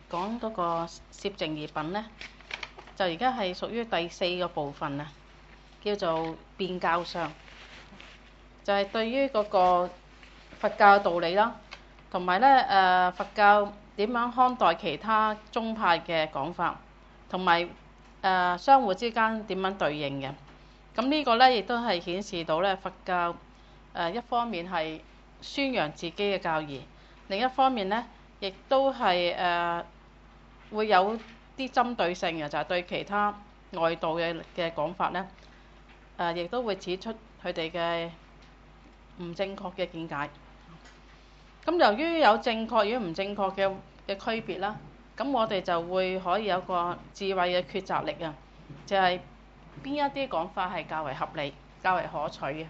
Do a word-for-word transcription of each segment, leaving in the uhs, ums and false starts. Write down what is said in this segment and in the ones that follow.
講嗰個攝政義品呢，就而家係屬於第四個部分啊，叫做辯教上，就係、是、對於嗰個佛教嘅道理啦，同埋咧誒佛教點樣看待其他宗派嘅講法，同埋誒相互之間點樣對應嘅。咁呢個咧亦都係顯示到咧佛教誒、呃、一方面係宣揚自己嘅教義，另一方面咧亦都係誒、呃、會有啲針對性嘅，就係、是、對其他外道嘅嘅講法咧誒，亦、呃、都會指出佢哋嘅唔正確嘅見解。咁由於有正確與唔正確嘅嘅區別啦，咁我哋就會可以有個智慧嘅抉擇力啊，就係、是、邊一啲講法係較為合理、較為可取嘅。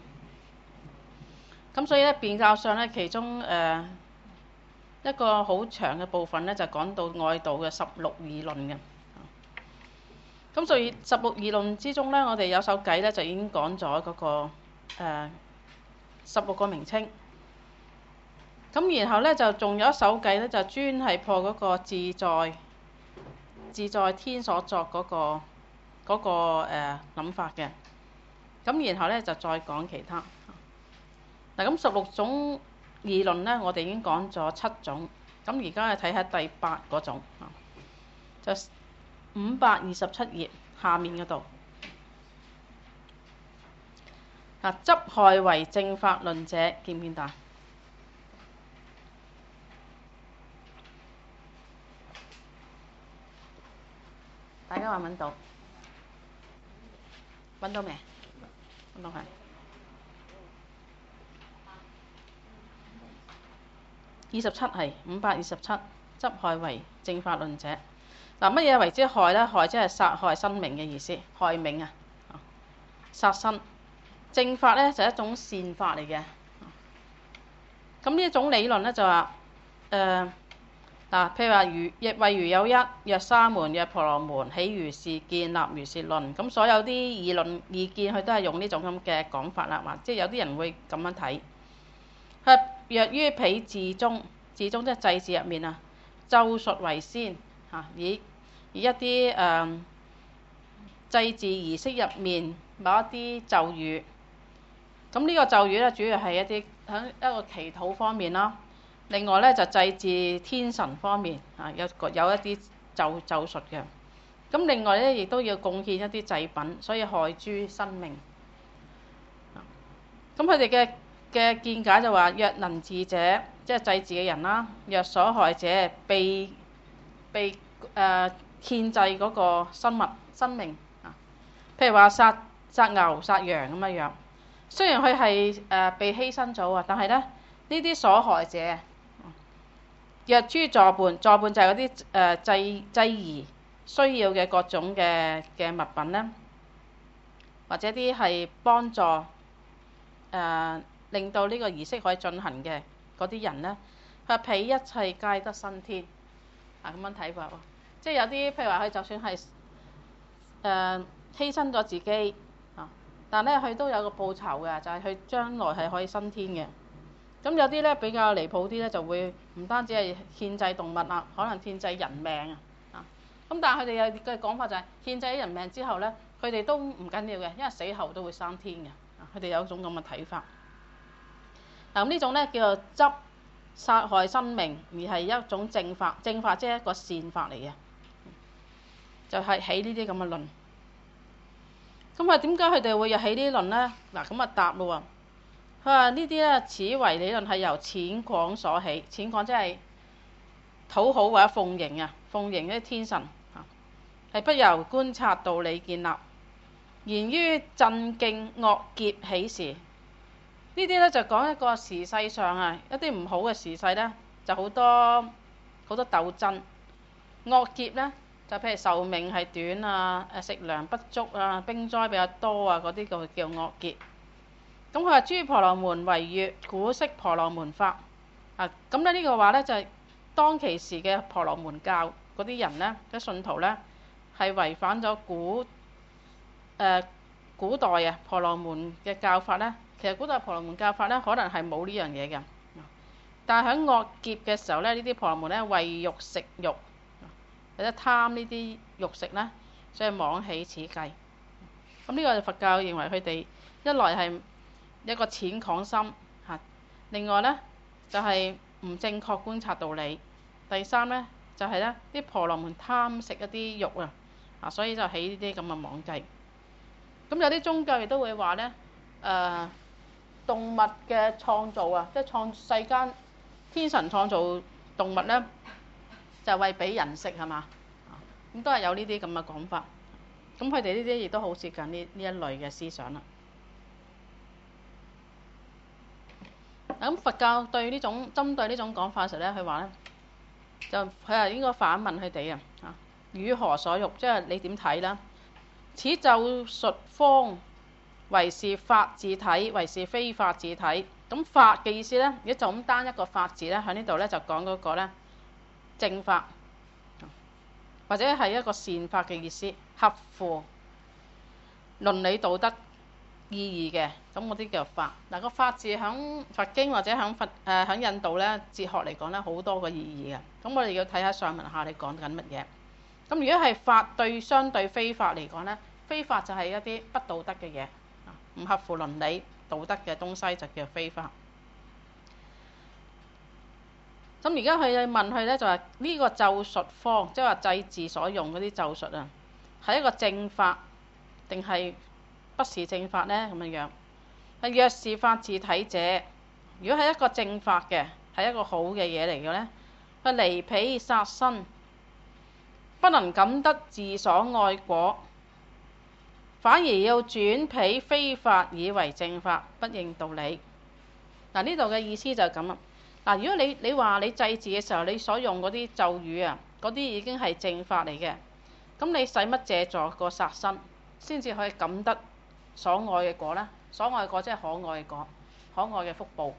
咁所以咧，辯教上咧，其中誒、呃、一個好長嘅部分咧，就講到外道嘅十六義論嘅。咁所以十六義論之中咧，我哋有首偈咧，就已經講咗嗰個誒十六個名稱。咁然後咧就仲有一首偈咧，就專係破嗰個自在自在天所作嗰、嗰個嗰、嗰個誒諗、呃、法嘅。咁然後咧就再講其他。嗱，咁十六種義論咧，我哋已經講咗七種。咁而家去睇下第八嗰種，就五百二十七頁下面嗰度。啊，執害為正法論者，見唔見到？大家揾唔揾到？揾到未？揾到係。二十七係五百二十七，執害為正法論者。嗱，乜嘢為之害咧？害即係殺害生命嘅意思，害命啊，殺生。正法咧就係一種善法嚟嘅。咁呢一種理論咧就話誒嗱，譬如話如亦謂如有一，若沙門，若婆羅門，起如是見，立如是論。咁所有啲議論意見，佢都係用呢種咁嘅講法啦。或即係有啲人會咁樣睇。佢若於彼自宗，自宗即係祭祀入面啊，咒術為先嚇，以以一啲誒、呃、祭祀儀式入面某一啲咒語。咁呢個咒語咧，主要係一啲喺一個祈禱方面啦。另外咧就祭祀天神方面啊，有個有一啲咒咒術嘅。咁另外咧亦都要貢獻一啲祭品，所以害諸生命。咁佢哋嘅嘅見解就話：若能治者，即係祭祀嘅人啦；若所害者，被被誒、呃、獻祭嗰個生物生命啊，譬如話殺殺牛、殺羊咁樣樣。雖然佢係誒被犧牲咗啊，但係咧呢啲所害者，若諸助伴，助伴就係嗰啲誒祭祭儀需要嘅各種嘅嘅物品咧，或者啲係幫助誒、呃、令到呢個儀式可以進行嘅嗰啲人咧，佢話彼一切皆得生天啊，咁樣睇法喎。即係有啲譬如話佢就算係誒、呃、犧牲咗自己。但咧，佢都有個報酬嘅，就係、是、佢將來係可以升天嘅。咁有啲咧比較離譜啲咧，就會唔單止係獻祭動物啦，可能獻祭人命啊。啊，咁但係佢哋有嘅講法就係、是、獻祭人命之後咧，佢哋都唔緊要嘅，因為死後都會升天嘅。啊，佢哋有一種咁嘅睇法。嗱，咁呢種咧叫做執殺害生命，而係一種正法。正法即係一個善法嚟嘅，就係、是、起呢啲咁嘅論。咁啊，點解佢哋會有起呢啲論呢？嗱，咁啊答咯喎。佢話呢啲咧，此為理論係由淺廣所起。淺廣即係討好或者奉迎啊，奉迎啲天神啊，係不由觀察道理建立，言於鎮敬惡劫起時。呢啲咧就講一個時勢上啊，一啲唔好嘅時勢咧，就好多好多鬥爭。惡劫咧。就譬如壽命係短啊，誒食糧不足啊，兵災比較多啊，嗰啲就叫惡劫。咁佢話諸婆羅門違越古式婆羅門法啊，咁咧呢個話咧就係、是、當其時嘅婆羅門教嗰啲人咧，啲信徒咧係違反咗古誒、呃、古代啊婆羅門嘅教法咧。其實古代婆羅門教法咧可能係冇呢樣嘢嘅。 但係喺惡劫嘅時候咧，呢啲婆羅門咧為欲食肉，或者貪呢啲肉食咧，所以妄起此計。咁呢個佛教認為佢哋一來係一個淺誑心嚇，另外咧就係、是、唔正確觀察道理，第三咧就係咧啲婆羅門貪食一啲肉啊，啊所以就起呢啲咁嘅妄計。咁有啲宗教亦都會話咧，誒、呃、動物嘅創造啊，即係創世間天神創造動物咧，就係為俾人食係嘛？咁都係有呢啲咁嘅講法。咁佢哋呢啲亦都好接近呢呢一類嘅思想啦。咁佛教對呢種針對呢種講法嘅時候咧，佢話咧就佢係應該反問佢哋啊，啊與何所欲？即係你點睇啦？此咒術方為是法自體，為是非法自體。咁法嘅意思咧，如果就咁單一個法字咧，喺呢度咧就講嗰個咧正法，或者係一個善法嘅意思，合乎倫理道德意義嘅，咁嗰啲叫法。嗱、個法字喺佛經或者喺佛誒喺印度咧哲學嚟講咧好多個意義嘅。咁我哋要睇下上文下你講緊乜嘢。咁如果係法對相對非法嚟講咧，非法就係一啲不道德嘅嘢，唔合乎倫理道德嘅東西就叫非法。咁而家佢問佢咧就係呢個咒術方，即係話祭祀所用嗰啲咒術啊，係一個正法定係不是正法呢？咁樣樣係若是法自體者，如果係一個正法嘅，係一個好嘅嘢嚟嘅咧，佢離彼殺生，不能感得自所愛果，反而要轉彼非法以為正法，不應道理。嗱，呢度嘅意思就係咁啦。嗱，如果你你話你祭祀嘅時候，你所用嗰啲咒語啊，嗰啲已經係正法嚟嘅，咁你使乜借助個殺生先至可以感得所愛嘅果呢？所愛嘅果即係可愛嘅果，可愛嘅福報。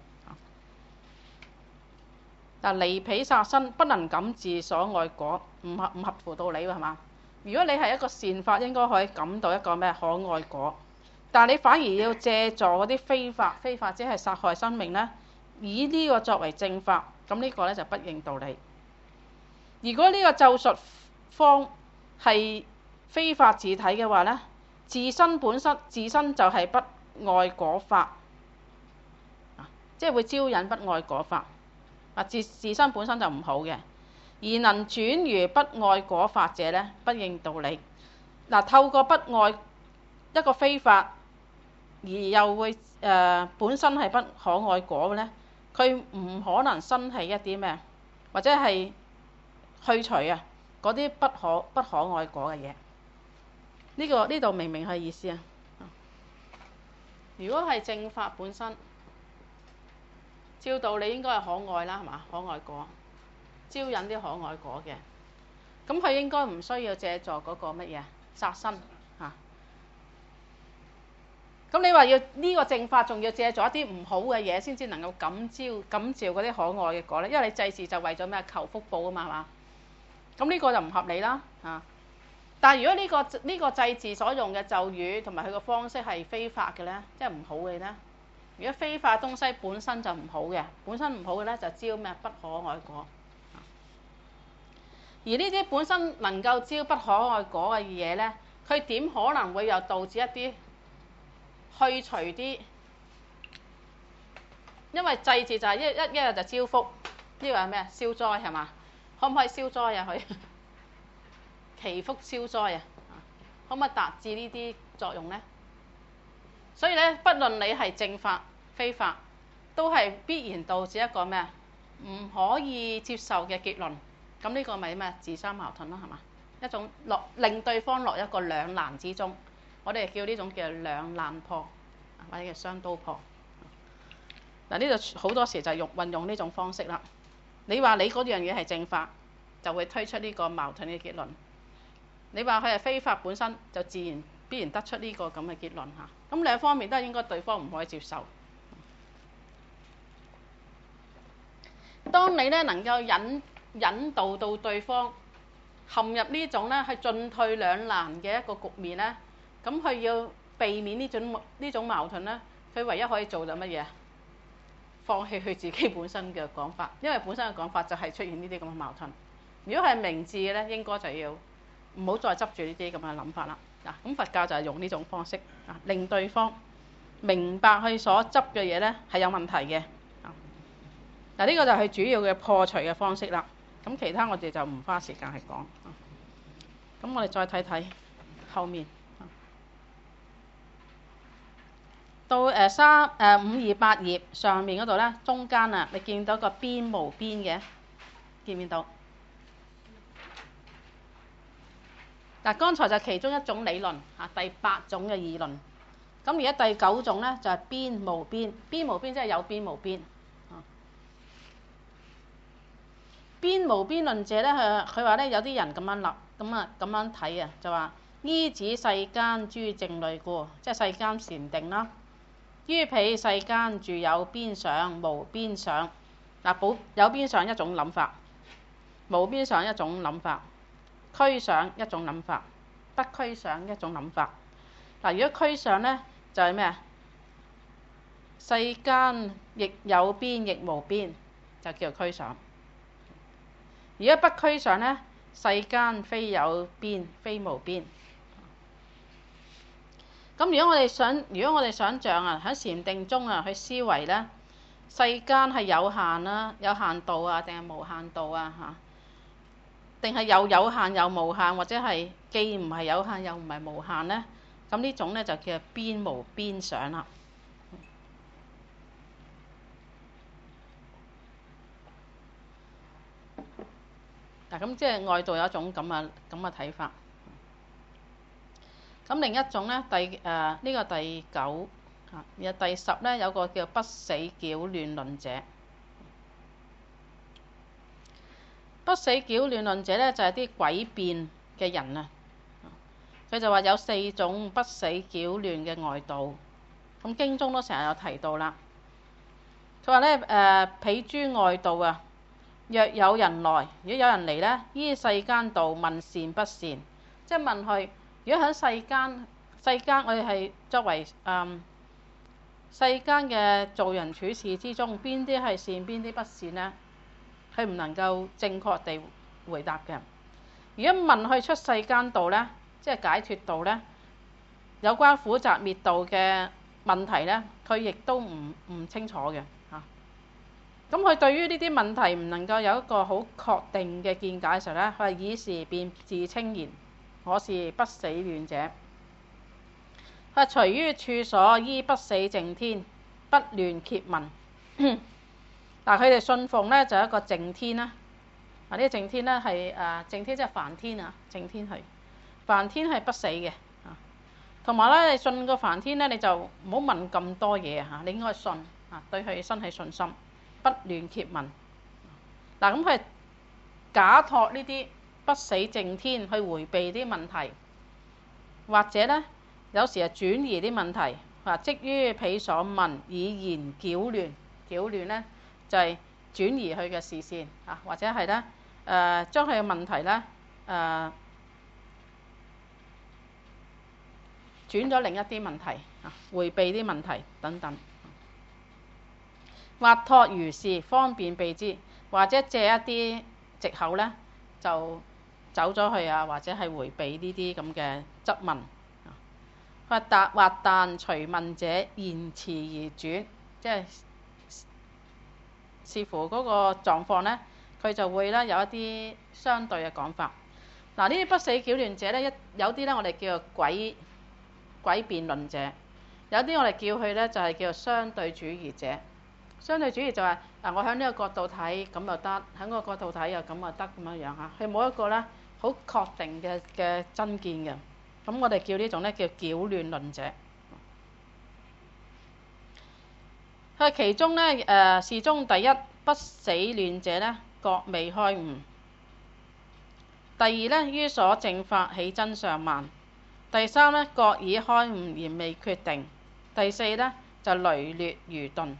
嗱，離彼殺生，不能感自所愛果，唔合唔合乎道理喎，係嘛？如果你係一個善法，應該可以感到一個咩可愛果，但係你反而要借助嗰啲非法，非法即係殺害生命呢，以呢個作為正法，咁呢個咧就不應道理。如果呢個咒術方係非法自體嘅話呢，自身本身自身就係不愛果法，即係會招引不愛果法。啊，自自身本身就唔好嘅，而能轉如不愛果法者呢，不應道理。嗱，透過不愛一個非法，而又會誒、呃、本身係不可愛果嘅呢，佢唔可能生起一啲咩，或者係去除啊嗰啲不可不可愛果嘅嘢。呢、這個呢度明唔明係意思啊？如果係正法本身，照道理應該係可愛啦，係嘛？可愛果，招引啲可愛果嘅，咁佢應該唔需要借助嗰個乜嘢殺生嚇。咁、啊、你話要呢個正法，仲要借助一啲唔好嘅嘢，先至能夠感召感召嗰啲可愛嘅果咧？因為你祭祀就為咗咩？求福報啊嘛，係嘛？咁呢個就唔合理啦嚇、啊。但係如果呢、呢個呢、呢個祭祀所用嘅咒語同埋佢個方式係非法嘅咧，即係唔好嘅咧。如果非法東西本身就唔好嘅，本身唔好嘅咧就招咩不可愛果。而呢啲本身能夠招不可愛果嘅嘢咧，佢點可能會又導致一啲去除啲？因為祭祀就係一一一日就招福，呢個係咩？消災係嘛？可唔可以消災啊？佢祈福消災啊？可唔可以達至呢啲作用咧？所以咧，不論你係正法非法，都係必然導致一個咩啊？唔可以接受嘅結論。咁呢個咪咩？自相矛盾咯，係嘛？一種落令對方落一個兩難之中。我哋叫呢種叫兩難破，或者叫雙刀破。嗱，呢度好多時就用運用呢種方式啦。你話你嗰樣嘢係正法，就會推出呢個矛盾嘅結論。你話佢係非法本身，就自然必然得出呢個咁嘅結論嚇。咁兩方面都係應該對方唔可以接受。當你咧能夠引引導到對方陷入呢種咧係進退兩難嘅一個局面咧，咁佢要避免呢種呢種矛盾咧，佢唯一可以做就乜嘢？ 放棄佢自己本身嘅講法，因為本身嘅講法就係出現呢啲咁嘅矛盾。如果係明智嘅咧，應該就要唔好再執住呢啲咁嘅諗法啦。嗱，咁佛教就係用呢種方式啊，令對方明白佢所執嘅嘢咧係有問題嘅。嗱，呢個就係主要嘅破除嘅方式啦。咁其他我哋就唔花時間去講。咁我哋再睇睇後面，到誒三誒五二八頁上面嗰度咧，中間啊，你見到個邊無邊嘅，見唔見到？嗱，剛才就其中一種理論嚇，第八種嘅議論。咁而家第九種咧就係邊無邊，邊無邊即係有邊無邊。邊無邊論者咧，佢佢話咧有啲人咁樣立，咁啊咁樣睇啊，就話依止世間諸靜慮故，即係世間禪定啦。於彼世間住有邊想、無邊想。嗱，保有邊想一種諗法，無邊想一種諗法，俱想一種諗法，不俱想一種諗法。嗱，如果俱想咧就係咩啊？世間亦有邊亦無邊，就叫做俱想。如果不俱想咧，世間非有邊非無邊。咁如果我哋想，如果我哋想像啊，喺禪定中啊去思維咧，世間係有限啦，有限度啊，定係無限度啊嚇？定係又有限又無限，或者係既唔係有限又唔係無限咧？咁呢種咧就叫邊無邊想啦。嗱，咁即係外道有一種咁嘅咁嘅睇法。咁另一種咧，第誒呢、呃這個第九啊，然後第十咧有個叫不死擾亂論者。不死擾亂論者咧就係、是、啲詭辯嘅人啊。佢就話有四種不死擾亂嘅外道。咁經中都成日有提到啦。佢話咧誒，彼諸外道啊。若有人來，如果有人嚟咧，依世間道問善不善，即係問佢。如果喺世間，世間我哋係作為誒、嗯、世間嘅做人處事之中，邊啲係善，邊啲不善呢？佢唔能夠正確地回答嘅。如果問佢出世間道呢，即係解脫道呢，有關苦集滅道嘅問題呢，佢亦都唔唔清楚嘅嚇。咁佢對於呢啲問題唔能夠有一個好確定嘅見解嘅時候呢，佢係以是便自稱言。我是不死亂者。佢話隨於處所依不死淨天，不亂詰問。嗱，佢哋信奉咧就係一個淨天啦。嗱，呢個淨天咧係誒淨天即係梵天啊，淨天係梵天係不死嘅啊。同埋咧，你信個梵天咧，你就唔好問咁多嘢嚇，你應該信啊，對佢生起信心，不亂詰問。嗱，咁佢係假託呢啲不死淨天去迴避啲問題，或者咧有時係轉移啲問題，話即於彼所問以言擾亂，擾亂咧就係、是、轉移佢嘅視線啊，或者係咧誒將佢嘅問題咧誒、呃、轉咗另一啲問題啊，迴避啲問題等等，或託如是方便避之，或者借一啲藉口咧就走咗去啊，或者係迴避呢啲咁嘅質問。或但或但隨問者言辭而轉，即係視乎嗰個狀況咧，佢就會咧有一啲相對嘅講法。嗱，呢啲不死擾亂者咧，一有啲咧我哋叫做詭詭辯論者，有啲我哋叫佢咧就係叫做相對主義者。相對主義就係、是、嗱，我喺呢個角度睇咁又得，喺嗰個角度睇又咁又得咁樣樣嚇，佢冇一個咧好確定嘅嘅真見嘅。咁我哋叫呢種咧叫擾亂論者。佢其中咧誒是中第一不死亂者咧，覺未開悟。第二咧於所證法起真相慢。第三咧覺已開悟而未決定。第四咧就羸劣愚鈍。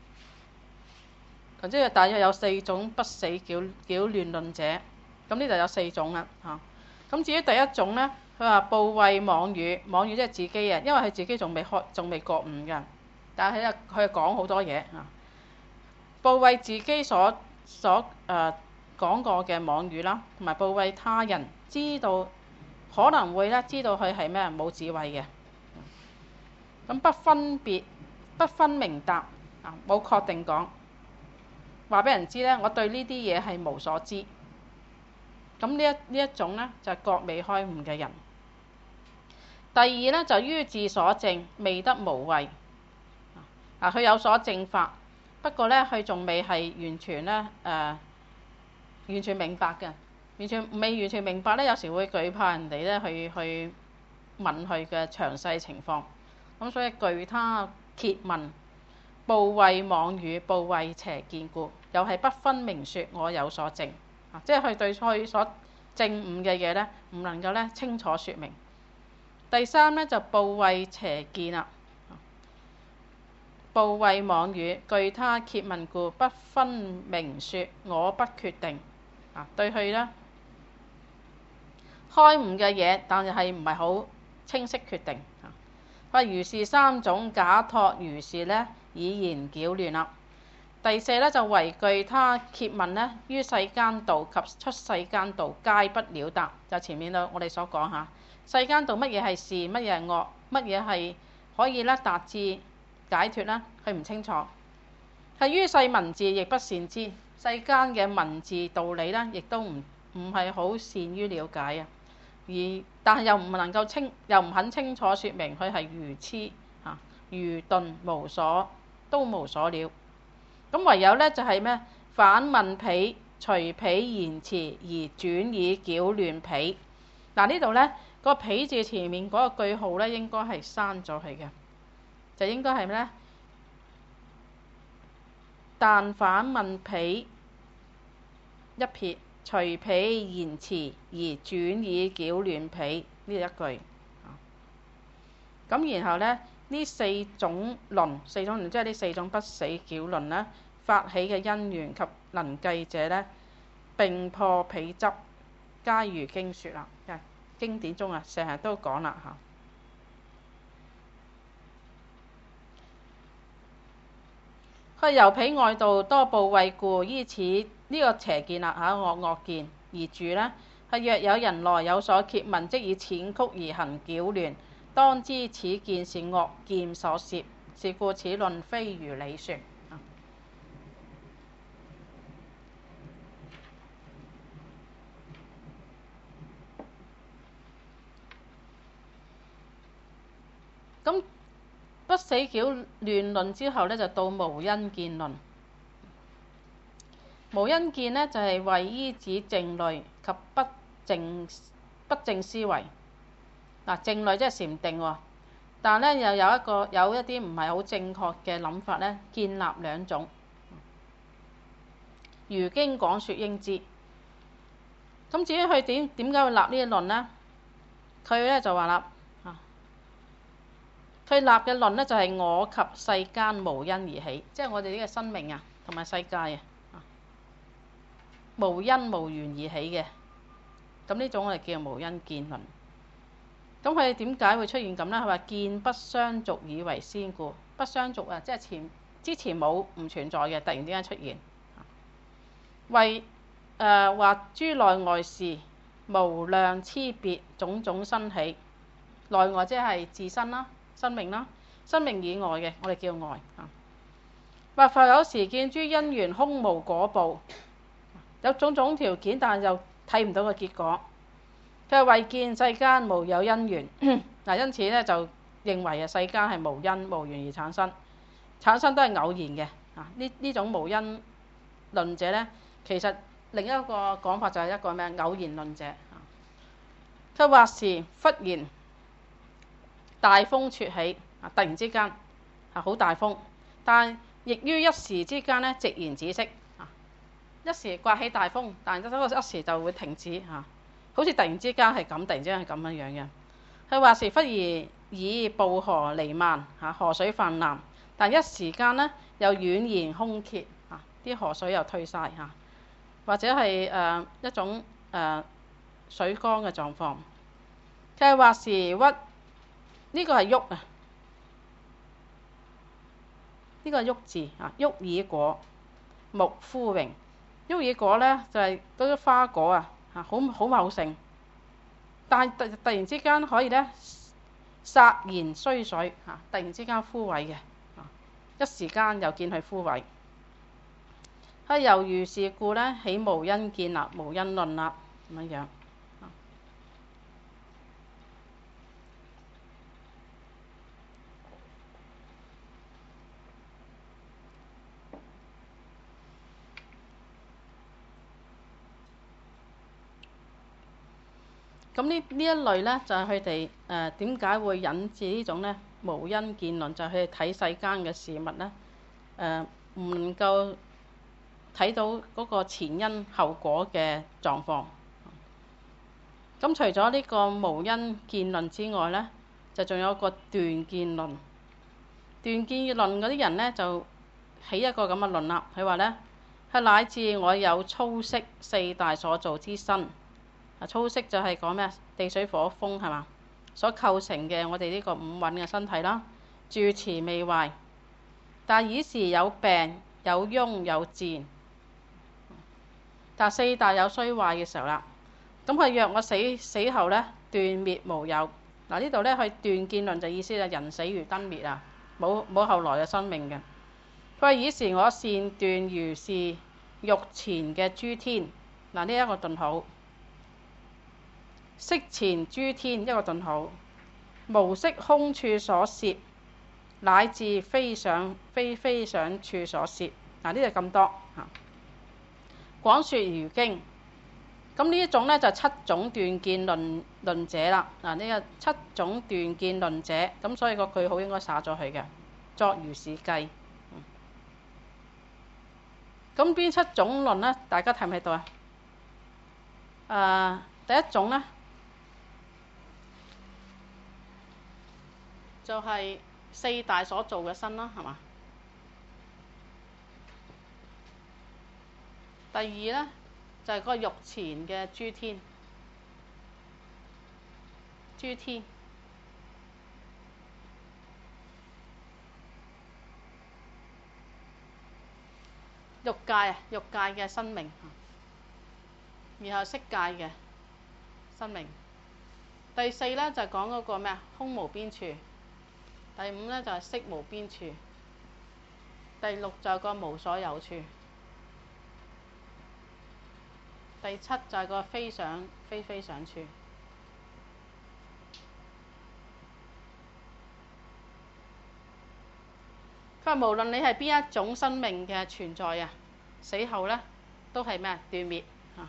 咁即係大約有四種不死擾擾亂論者。咁呢度有四種啦嚇。咁至於第一種咧。佢話怖畏妄語，妄語即係自己啊，因為佢自己仲未開，仲未覺悟嘅。但係咧，佢講好多嘢啊。 報為自己所所誒、呃、講過嘅妄語啦，同埋報為他人知道可能會咧知道佢係咩冇智慧嘅。咁不分別不分明答啊，冇確定講，話俾人知咧，我對呢啲嘢係無所知。咁呢一呢一種咧就係、是、覺未開悟嘅人。第二咧就於自所證未得無慧啊，佢有所證法，不過咧佢仲未係完全咧誒、呃、完全明白嘅，完全未完全明白咧，有時會懼怕人哋咧去去問佢嘅詳細情況。咁所以具他詰問，報為妄語，報為邪見故，又係不分明説我有所證啊，即係佢對佢所證悟嘅嘢咧，唔能夠咧清楚説明。第三咧就報為邪見啦，報為妄語，具他詰問故，不分明説我不決定啊，對佢咧開悟嘅嘢，但係唔係好清晰決定。如是三種假託如是咧，以言擾亂啦。第四咧就為具他詰問咧，於世間道及出世間道皆不了答。就前面我哋所講下世間道乜嘢係善，乜嘢係惡，乜嘢係可以咧達至解脫咧，佢唔清楚。係於世文字亦不善知，世間嘅文字道理咧，亦都唔唔係好善於了解啊。而但係又唔能夠清，又唔肯清楚説明佢係愚痴嚇、愚鈍無所，都無所了。咁唯有咧就係咩？反問彼，隨彼言辭而轉以擾亂彼。嗱呢度咧個彼字前面嗰個句號咧，應該係刪咗佢嘅，就應該係咩咧？但反問彼一撇。隨彼言辭而轉以擾亂彼呢一句，咁然後咧呢四種論，四種論即係呢四種不死擾論咧，發起嘅因緣及能計者咧，並破彼執，皆如經說啦。經典中啊，成日都講啦嚇。佢由彼外道多報為故，依此呢、這個邪見啦嚇，惡惡見而住呢，係若有人來有所詰問，即以淺曲而行擾亂，當知此見是惡見所攝，是故此論非如理說。咁不死擾亂論之後呢，就到無因見論。無因見呢，就係、是、為依止靜慮及不淨不淨思維。嗱，靜慮即係禪定喎，但係咧又有一個有一啲唔係好正確嘅諗法咧，建立兩種。如經講說應知。咁至於佢點點解會立呢一論呢？佢咧就話啦，佢立嘅論咧就係我及世間無因而起，即係我哋呢個生命啊同埋世界啊。無因無緣而起嘅，咁呢種我哋叫做無因見論。咁佢點解會出現咁呢？佢話見不相續以為先故，不相續啊，即係前之前冇唔存在嘅，突然之間出現。為誒話諸內外事無量差別種種生起，內外即係自身啦、生命啦、生命以外嘅，我哋叫外啊。或復有時見諸因緣空無果報。有種種條件，但係又睇唔到個結果。佢係為見世間無有因緣，嗱，因此咧就認為啊，世間係無因無緣而產生，產生都係偶然嘅。啊，呢呢種無因論者咧，其實另一個講法就係一個咩偶然論者。佢或時忽然大風撮起，啊，突然之間啊好大風，但亦於一時之間咧，寂然止息。一時刮起大風，但係一時就會停止嚇，好似突然之間係咁，突然之間係咁樣樣嘅。佢話時忽然以暴河彌漫嚇，河水泛濫，但一時間呢又宛然空歇嚇，啲河水又退晒嚇，或者係誒、呃、一種誒、呃、水乾嘅狀況。佢話時屈呢、這個係喐啊，呢、這個係喐字啊，喐以果。 木枯榮。沃爾果咧就係嗰啲花果啊，嚇好好茂盛，但係突突然之間可以咧霎然衰水嚇，突然之間枯萎嘅，一時間又見佢枯萎。係由於是故咧，起無因見啦，無因論啦，咁樣樣。咁呢呢一類咧，就係佢哋誒點解會引致呢種咧無因見論，就係佢哋睇世間嘅事物咧，誒、呃、唔能夠睇到嗰個前因後果嘅狀況。咁除咗呢個無因見論之外咧，就仲有一個斷見論。斷見論嗰啲人咧就起一個咁嘅論啦，佢話咧係乃至我有粗色四大所造之身。啊，粗色就係講咩？地水火風係嘛？所構成嘅我哋呢個五蘊嘅身體啦，住持未壞，但以時有病、有癰、有賤，但四大有衰壞嘅時候啦，咁佢若我死死後咧斷滅無有。嗱，呢度咧佢斷見論就意思係人死如燈滅啊，冇冇後來嘅生命嘅。佢話以時我善斷如是欲前嘅諸天，嗱，呢一個頓號。色前諸天一個頓號，無色空處所攝，乃至非想非非想處所攝。嗱，呢度咁多嚇。廣說如經，咁呢一種咧就七種斷見論論者啦。嗱，呢個七種斷見論者，咁所以個句號應該灑咗佢嘅，作如是計。咁邊七種論咧？大家睇唔睇到啊？誒、呃，第一種咧。就係四大所造嘅身啦，係嘛？第二咧就係、是、嗰個欲前嘅諸天，諸天。欲界啊，欲界嘅生命，然後色界嘅生命。第四咧就係講嗰個咩啊？空無邊處。第五咧就係色無邊處，第六就係個無所有處，第七就係個非想非非想處。佢話無論你係邊一種生命嘅存在啊，死後咧都係咩啊？斷滅啊！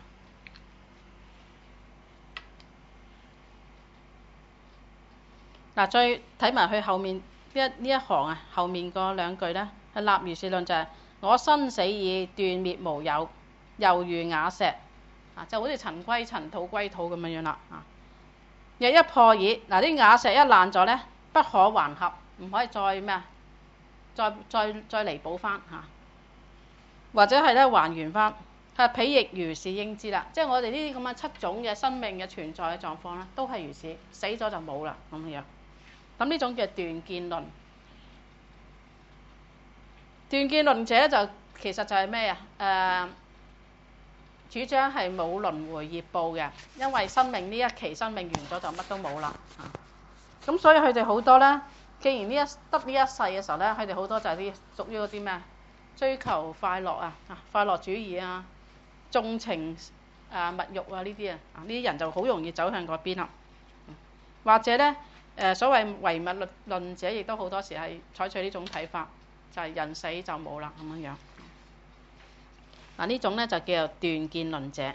嗱，再睇埋佢後面呢一呢一行啊，後面嗰兩句咧係立如是論，就係、是、我生死已斷滅無有，猶如瓦石啊，就好似塵歸塵土歸土咁樣樣啦啊！若一破矣，嗱，啲瓦石一爛咗咧，不可還合，唔可以再咩啊？再再再彌補翻嚇，或者係咧還原翻。係彼亦如是應知啦，即係我哋呢啲咁嘅七種嘅生命嘅存在嘅狀況咧，都係如此，死咗就冇啦咁樣。咁呢種叫斷見論。斷見論者就其實就係咩啊？誒、呃，主張係冇輪迴業報嘅，因為生命呢一期生命完咗就乜都冇啦。咁所以佢哋好多咧，既然呢一得呢一世嘅時候咧，佢哋好多就係啲屬於嗰啲咩追求快樂啊、快樂主義啊、縱情啊、物慾啊呢啲啊，呢啲人就好容易走向嗰邊啦。或者咧。誒、呃、所謂唯物論論者，亦都好多時係採取呢種睇法，就係、是、人死就冇啦咁樣樣。嗱，呢種咧就叫做斷見論者。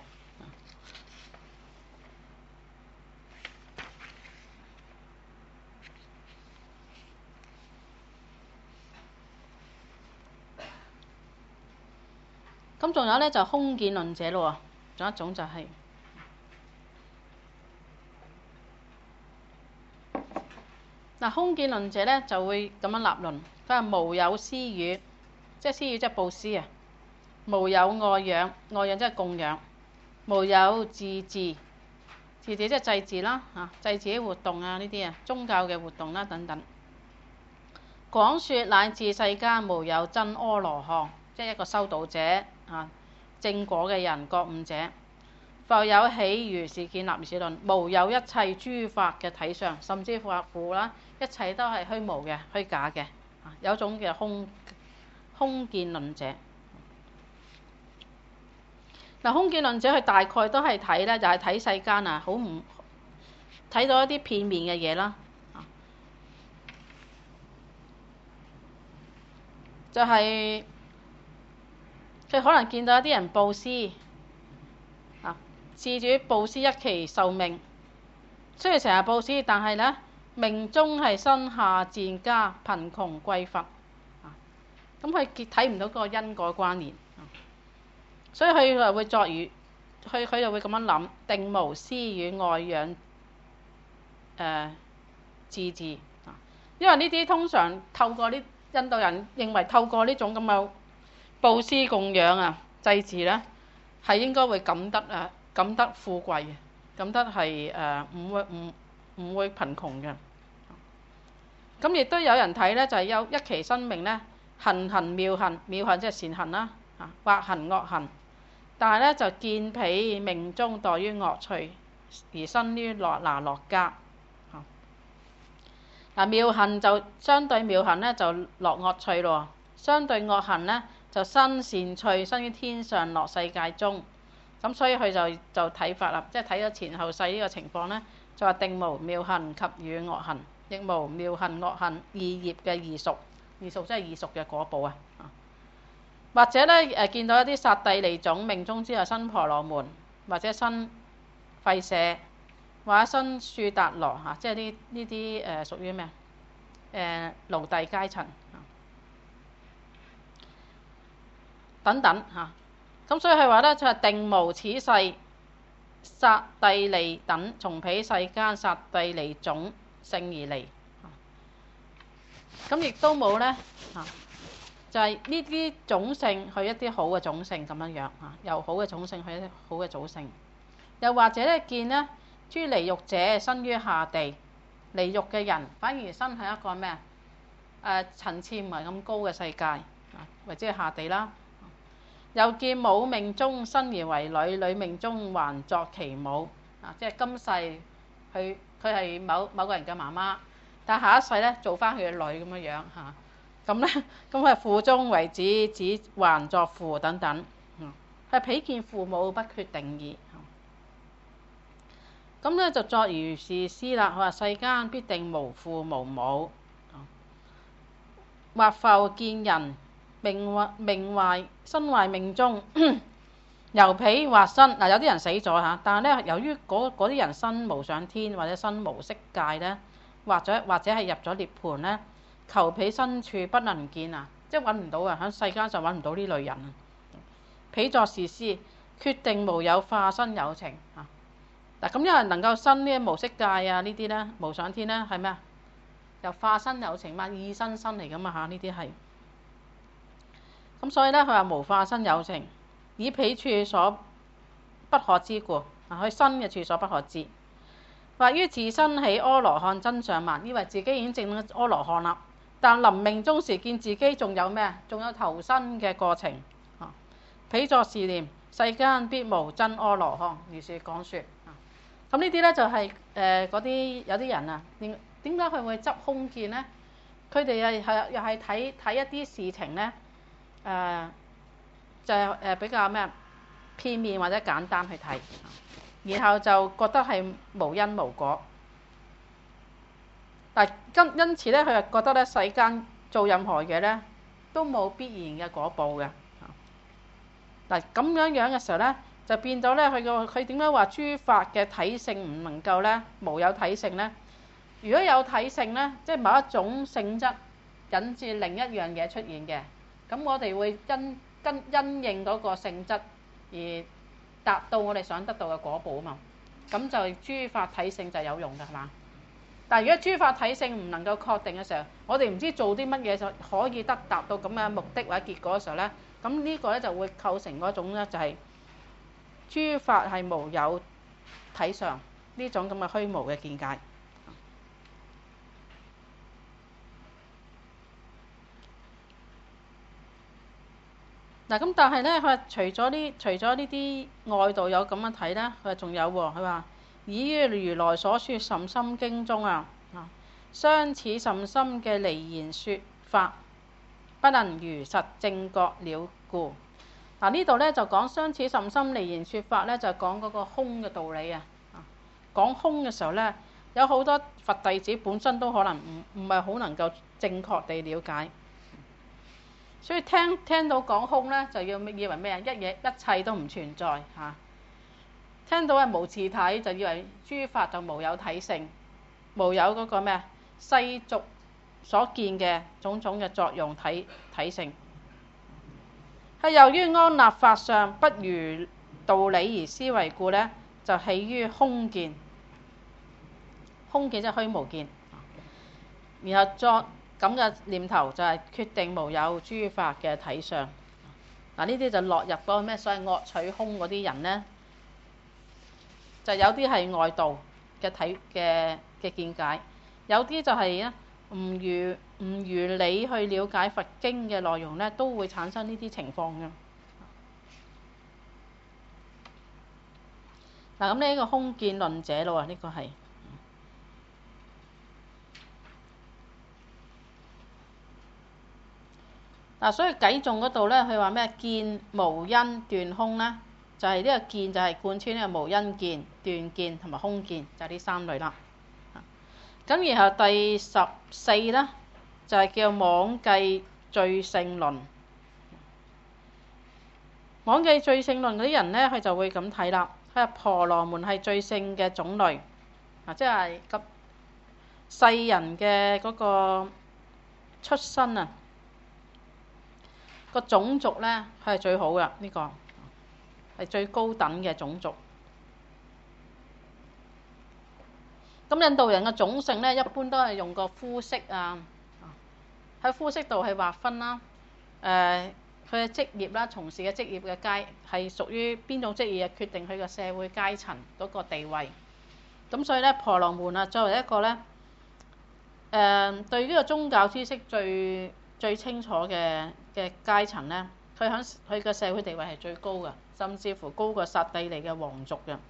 咁仲有咧就空見論者咯喎，仲有一種就係、是。嗱，空見論者咧就會咁樣立論，佢話無有施與，即係施與即係布施啊，無有愛養，愛養即係供養，無有自治，自治即係祭祀啦嚇，祭祀啲活動啊呢啲啊，宗教嘅活動啦等等。廣說乃至世間無有真阿羅漢， 即係一個修道者啊，正果嘅人，覺悟者。復有喜如是建立如是論，無有一切諸法嘅體相，甚至乎啦，一切都係虛無嘅、虛假嘅，有種嘅空空見論者。嗱，空見論者佢大概都係睇咧，就係睇世間啊，好唔睇到一啲片面嘅嘢啦，就係佢可能見到一啲人佈施啊，施主佈施一期壽命，雖然成日佈施，但係咧命終係身下賤家、貧窮貴乏啊，咁佢睇唔到個因果關聯。所以佢就會作語，佢佢就會咁樣諗，定無施與外養誒自治啊。因為呢啲通常透過啲印度人認為透過呢種咁嘅布施供養啊、祭祀咧，係應該會感得啊、感得富貴嘅，感得係誒唔會唔唔會貧窮嘅。咁亦都有人睇咧，就係有一期生命咧，行行妙行，妙行即係善行啦，啊或行惡行。但係咧就見彼命終墮於惡趣，而生於樂那樂家。嗱，妙行就相對妙行咧就落惡趣咯，相對惡行咧就生善趣，生於天上樂世界中。咁所以佢就就睇法啦，即係睇咗前後世呢個情況咧，就話定無妙行及與惡行，亦無妙行惡行二業嘅異熟，異熟即係異熟嘅果報啊。或者咧誒見到一啲剎帝利種命終之後生婆羅門，或者生吠舍，或者生戍達羅嚇，即係呢呢啲誒屬於咩誒奴隸階層等等嚇。咁所以佢話咧，就係定無此世剎帝利等從彼世間剎帝利種性而嚟，咁亦都冇咧嚇。就係呢啲種性去一啲好嘅種性咁樣樣嚇，由好嘅種性去一啲好嘅種性。又或者咧見咧諸離欲者生於下地，離欲嘅人反而生喺一個咩啊？誒層次唔係咁高嘅世界啊，或者係下地啦。又見母命終生而為女，女命終還作其母啊，即係今世佢佢係某某個人嘅媽媽，但係下一世咧做翻佢嘅女咁樣樣嚇。咁咧，咁佢父終為子，子還作父等等，係彼見父母不決定義。咁咧就作如是師啦。佢話世間必定無父無母，或復見人命壞命壞身壞命終，由彼或生嗱，有啲人死咗嚇，但係咧由於嗰嗰啲人生無上天或者生無色界咧，或者或者係入咗涅槃咧。求彼身處不能見啊，即係揾唔到啊！喺世間上揾唔到呢類人啊。彼作是師，決定無有化身有情啊。嗱，咁有人能夠生呢啲無色界啊，呢啲咧無上天咧係咩啊？由化身有情嘛，異生生嚟噶嘛嚇，呢啲係。咁所以咧，佢話無化身有情，以彼處所不可知故啊，佢身嘅處所不可知。或於自身起阿羅漢真相慢，以為自己已經證咗阿羅漢啦。但臨命終時見自己仲有咩？仲有投生嘅過程。啊，彼作是念：世間必無真阿羅漢。如是講説。啊，咁呢啲咧就係誒嗰啲有啲人啊，點點解佢會執空見咧？佢哋係係又係睇睇一啲事情咧，誒、呃、就係、是、誒比較咩片面或者簡單去睇，然後就覺得係無因無果。但因因此咧，佢就覺得咧，世間做任何嘢咧，都冇必然嘅果報嘅。嗱，咁樣樣嘅時候咧，就變咗咧，佢個佢點解話諸法嘅體性唔能夠咧無有體性咧？如果有體性咧，即係某一種性質引致另一樣嘢出現嘅，咁我哋會因跟因應嗰個性質而達到我哋想得到嘅果報啊嘛。咁就諸法體性就有用㗎，係嘛？但係如果諸法體性唔能夠確定嘅時候，我哋唔知做啲乜嘢就可以得達到咁嘅目的或者結果嘅時候咧，咁呢個咧就會構成嗰種咧就係諸法係無有體相呢種咁嘅虛無嘅見解。 嗱咁，但係咧，佢話除咗呢，除咗呢啲外道有咁樣睇咧，佢話仲有喎。佢話以於如來所說甚深經中啊，啊相似甚深嘅離言說法，不能如實正覺了故。嗱呢度咧就講相似甚深離言說法咧，就講嗰個空嘅道理啊。講空嘅時候咧，有好多佛弟子本身都可能唔唔係好能夠正確地了解，所以聽聽到講空咧，就要以為咩啊？一嘢一切都唔存在嚇、啊。聽到係無自體，就以為諸法就無有體性，無有嗰個咩啊？世俗所見嘅種種嘅作用體體性，係由於安立法上不如道理而思維故咧，就起於空見。空見即係虛無見，然後作咁嘅念頭就係決定無有諸法嘅體相。嗱呢啲就落入嗰個咩所謂惡取空嗰啲人咧，就有啲係外道嘅體嘅嘅見解，有啲就係咧唔如唔如理去了解佛經嘅內容咧，都會產生呢啲情況嘅。嗱咁呢個空見論者咯喎，呢個係。嗱、啊，所以偈頌嗰度咧，佢話咩？見無因斷空咧，就係、是、呢個見就係貫穿呢個無因見、斷見同埋空見，就係、是、呢三類啦。咁、啊、然後第十四咧，就係、是、叫妄計最勝論。妄計最勝論嗰啲人咧，佢就會咁睇啦。佢話婆羅門係最勝嘅種類，啊，即係咁世人嘅嗰個出身啊。個種族咧，佢係最好嘅，呢、這個係最高等嘅種族。咁印度人嘅種姓咧，一般都係用個膚色啊，喺膚色度係劃分啦。誒、呃，佢嘅職業啦，從事嘅職業嘅階係屬於邊種職業，決定佢嘅社會階層嗰個地位。咁所以咧，婆羅門啊，作為一個咧，誒、呃、對呢個宗教知識最最清楚嘅嘅階層咧，佢喺佢嘅社會地位係最高嘅，甚至乎高過剎帝利嘅皇族嘅。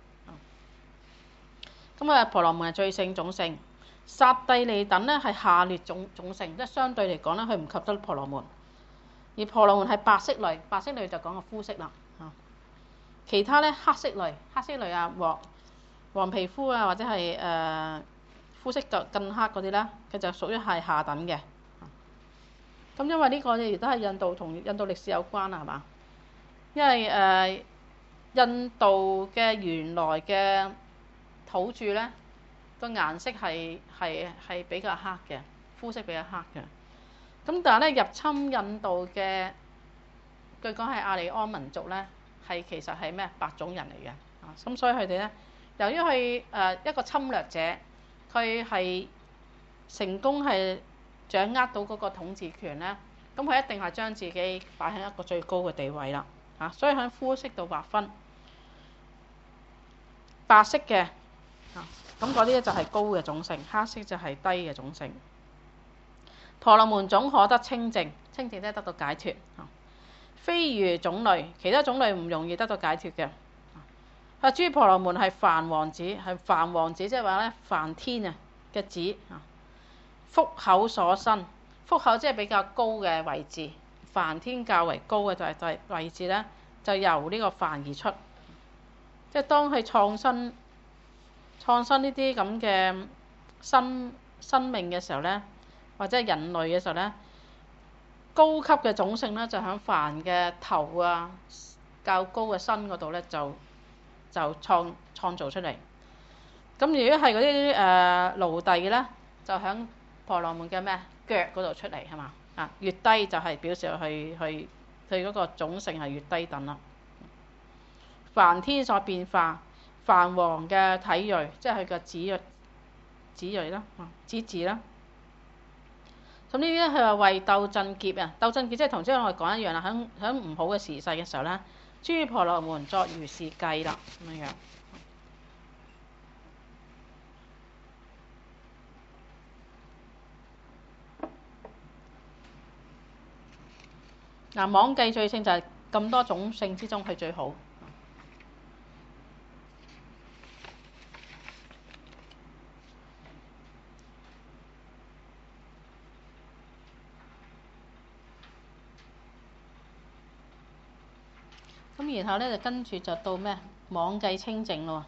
咁啊，婆羅門係最勝種姓，剎帝利等咧係下劣種種姓，即係相對嚟講咧，佢唔及得婆羅門。而婆羅門係白色類，白色類就講個膚色啦。嚇，其他咧黑色類，黑色類啊黃黃皮膚啊，或者係誒、呃、膚色更更黑嗰啲咧，佢就屬於係下等嘅。咁因為呢個亦都係印度同印度歷史有關啊，係嘛？因為誒、呃、印度嘅原來嘅土著咧，個顏色係係係比較黑嘅，膚色比較黑嘅。咁但係咧入侵印度嘅，據講係亞利安民族咧，係其實係咩白種人嚟嘅啊。咁所以佢哋咧，由於佢誒一個侵略者，佢係成功係掌握到嗰個統治權咧，咁佢一定係將自己擺喺一個最高嘅地位啦，嚇！所以喺膚色度劃分，白色嘅，嚇，咁嗰啲就係高嘅種姓，黑色就係低嘅種姓。婆羅門種可得清淨，清淨即係得到解脫，嚇。非餘種類，其他種類唔容易得到解脫嘅。啊，諸婆羅門係梵王子，係梵王子即係話咧梵天啊嘅子啊。腹口所生，腹口即係比較高嘅位置，梵天較為高嘅就係就係位置咧，就由呢個梵而出。即係當佢創新創新呢啲咁嘅生生命嘅時候咧，或者係人類嘅時候咧，高級嘅種姓咧就喺梵嘅頭啊較高嘅身嗰度咧就就創創造出嚟。咁如果係嗰啲誒奴隸嘅咧，就喺婆羅門嘅咩腳嗰度出嚟係嘛啊？越低就係表示去去佢嗰個種姓係越低等啦。梵天所變化，梵王嘅體裔，即係佢嘅子裔子裔啦，子嗣啦。咁呢啲咧，佢話為鬥陣劫啊！鬥陣劫即係同之前我哋講一樣啦，喺喺唔好嘅時勢嘅時候咧，諸婆羅門作如是計啦，咁樣樣。嗱，妄計最勝就係咁多種性之中，佢最好。咁然後咧就跟住就到咩？妄計清淨咯。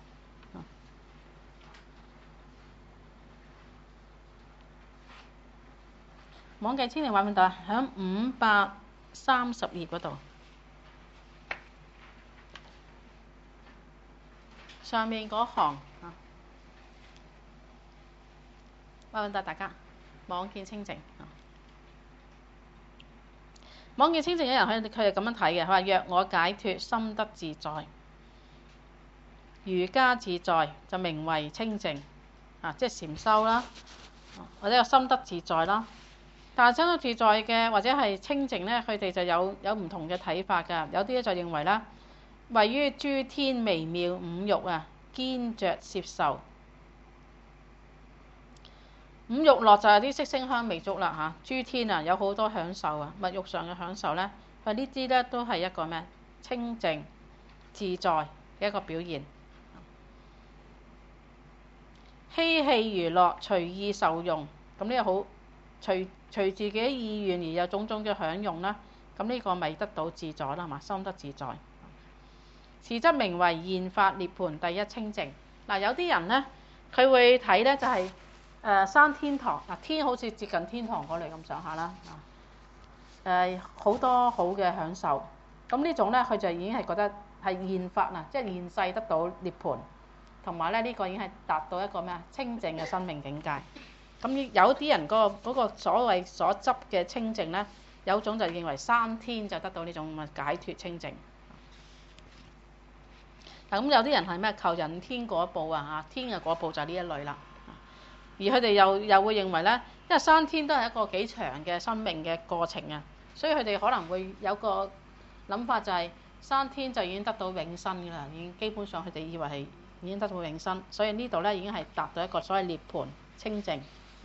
妄計清淨揾唔到啊？喺五百三十頁嗰度，上面嗰行啊，揾唔到大家？妄見清淨。妄見清淨嘅人，佢佢係咁樣睇嘅。佢話：若我解脫，心得自在，瑜伽自在，就名為清淨啊！即係禪修啦，或者個心得自在啦。但係心得自在嘅或者係清淨呢，佢哋就有有唔同嘅睇法㗎。有啲咧就認為啦，位於諸天微妙五欲啊，堅着攝受。五欲樂就係啲色聲香味觸啦嚇，諸天啊有好多享受啊，物欲上嘅享受呢，佢呢啲呢都係一個咩？清淨自在嘅一個表現。嬉戲娛樂隨意受用，咁呢個好隨隨自己意願而有種種嘅享用啦。咁呢個咪得到自在啦，係嘛？心得自在，是則名為現法涅槃第一清淨。嗱，有啲人呢，佢會睇呢就係、是。誒、呃、生天堂嗱，天好似接近天堂嗰類咁上下啦，誒好、呃、多好嘅享受，咁呢種咧佢就已經係覺得係現法啊，即係現世得到涅槃，同埋咧呢、這個已經係達到一個咩啊清淨嘅生命境界。咁有啲人嗰、那個那個所謂所執嘅清淨咧，有種就認為生天就得到呢種咁嘅解脫清淨。嗱，咁有啲人係咩求人天嗰一步啊？嚇，天嘅嗰步就係呢一類啦。而佢哋又又會認為咧，因為生天都係一個幾長嘅生命嘅過程啊，所以佢哋可能會有個諗法就係、是、生天就已經得到永生㗎啦，已經基本上佢哋以為係已經得到永生，所以呢度咧已經係達到一個所謂涅槃清淨。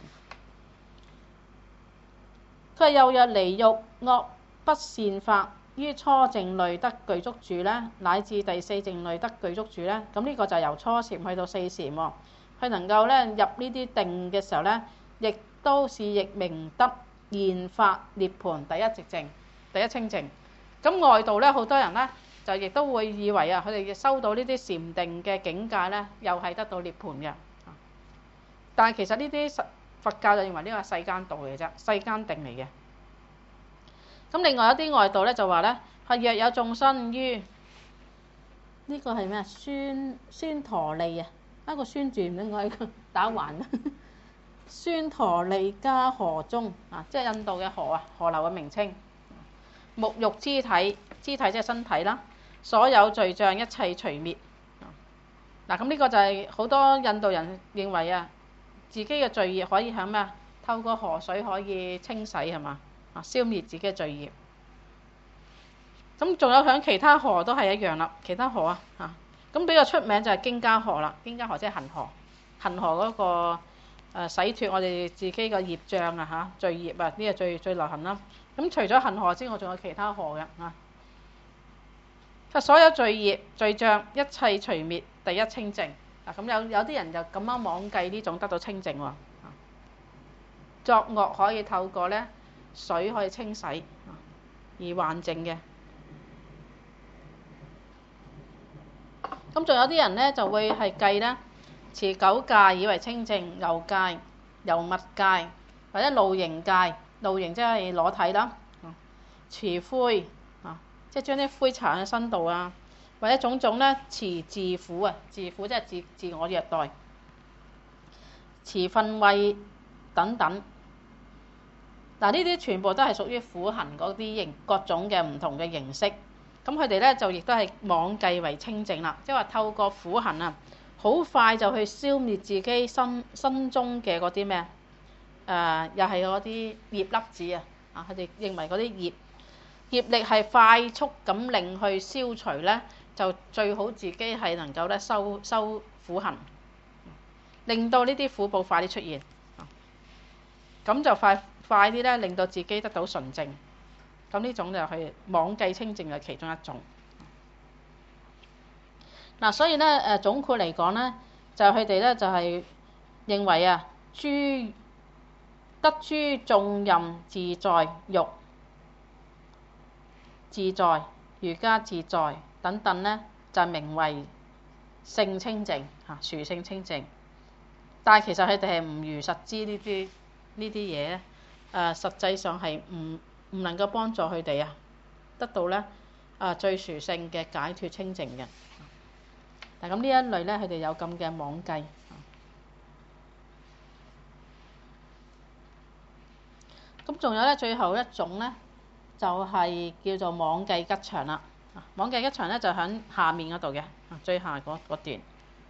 佢話又若離欲惡不善法，於初靜慮得具足住咧，乃至第四靜慮得具足住咧，咁呢個就由初禪去到四禪喎。佢能夠咧入呢啲定嘅時候咧，亦都是亦明得現法涅槃第一寂靜、第一清淨。咁外道咧，好多人咧就亦都會以為啊，佢哋收到呢啲禪定嘅境界咧，又係得到涅槃嘅。但係其實呢啲佛教就認為呢個係世間道嚟嘅啫，世間定嚟嘅。咁另外一啲外道咧就話咧，係若有眾生於呢、呢個係咩啊？孫孫陀利啊！一個宣傳咧，我喺度打橫啦。孫陀利加河中啊，即係印度嘅河啊，河流嘅名稱。沐浴肢體，肢體即係身體啦。所有罪障一切除滅。嗱，咁呢個就係好多印度人認為啊，自己嘅罪業可以喺咩啊？透過河水可以清洗係嘛？啊，消滅自己嘅罪業。咁仲有響其他河都係一樣啦，其他河啊嚇。咁比較出名就係經家河啦，經家河即係恒河，恒河嗰、那個、呃、洗脫我哋自己嘅業障啊嚇，罪業啊，呢個最最流行啦。咁除咗恒河之外，仲有其他河嘅啊。所有罪業罪障一切除滅，第一清淨。嗱，咁有有啲人就咁樣妄計呢種得到清淨喎。作惡可以透過咧水可以清洗而還淨嘅。咁仲有啲人咧就會係計咧持九戒以為清淨，由戒、由物戒或者露營戒，露營即係裸體啦。持灰啊，即係將啲灰搽喺身度啊，或者種種咧持自苦啊，自苦即係自自我虐待，持糞穢等等。嗱，呢啲全部都係屬於苦行嗰啲形各種嘅唔同嘅形式。咁佢哋咧就亦都係妄計為清淨啦，即係話透過苦行啊，好快就去消滅自己心心中嘅嗰啲咩啊？誒，又係嗰啲業粒子啊！啊，佢哋認為嗰啲業業力係快速咁令去消除咧，就最好自己係能夠咧收收苦行，令到呢啲苦報快啲出現，咁就快快啲咧令到自己得到純淨。 咁呢種就係妄計清淨嘅其中一種。嗱、啊，所以咧誒總括嚟講咧，就佢哋咧就係、是、認為啊，諸得諸眾任自在欲自在、瑜伽自在等等咧，就名為性清淨嚇，殊性清淨。但係其實佢哋係唔如實知呢啲呢啲嘢咧，誒實際上係唔唔能夠幫助佢哋啊得到咧啊最殊勝嘅解脫清淨嘅。嗱，咁呢一類咧，佢哋有咁嘅妄計。咁仲有咧，最後一種咧，就係、是、叫做妄計吉祥啦。妄計吉祥咧就喺下面嗰度嘅，最下嗰嗰段。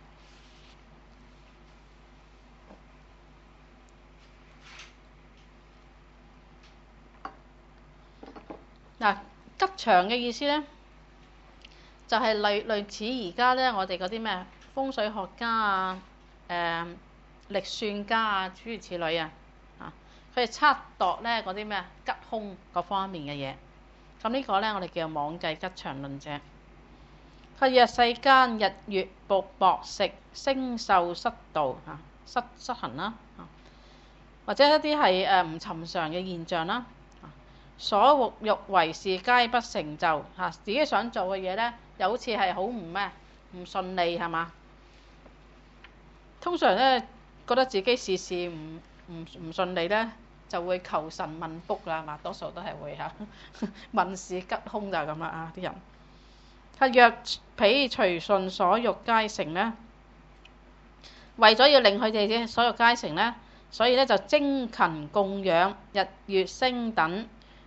嗱，吉祥嘅意思咧，就係、是、類類似而家咧，我哋嗰啲咩風水學家啊、誒、呃、歷算家啊，諸如此類啊，啊，佢哋測度咧嗰啲咩吉凶各方面嘅嘢。咁呢個咧，我哋叫做妄計吉祥論者。佢若世間日月薄薄食星宿失道嚇失失衡啦，或者一啲係誒唔尋常嘅現象啦。所欲為事皆不成就嚇，自己想做嘅嘢咧，又好似係好唔咩唔順利係嘛？通常咧覺得自己事事唔唔唔順利咧，就會求神問卜啦，係嘛？多數都係會嚇問事吉凶就係咁啦啊！啲人係若彼隨順所欲皆成咧，為咗要令佢哋嘅所欲皆成咧，所以咧就精勤供養日月星等。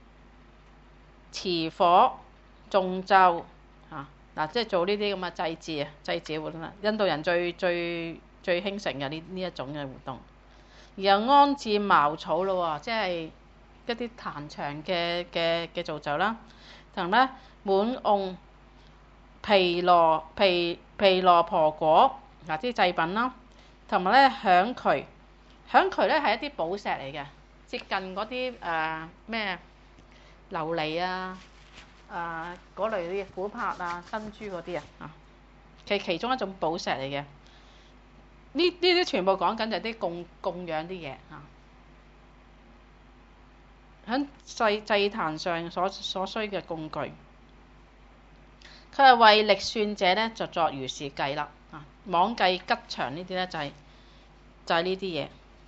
持火誦咒嚇嗱，即係做呢啲咁嘅祭祀啊，祭祀活動啦。印度人最最最興盛嘅呢呢一種嘅活動。然後安置茅草咯，即係一啲壇場嘅嘅嘅造就啦。同咧滿甕毗羅毗毗羅婆果嗱啲祭品啦，同埋咧響渠響渠咧係一啲寶石嚟嘅，接近嗰啲誒咩？琉璃啊，啊嗰類啲琥珀啊、珍珠嗰啲啊，啊，其其中一種寶石嚟嘅。呢呢啲全部講緊就係啲供供養啲嘢啊，喺祭祭壇上所所需嘅工具。佢係為歷算者咧就作如是計啦，啊，妄計吉祥呢啲咧就係、是、就係呢啲嘢。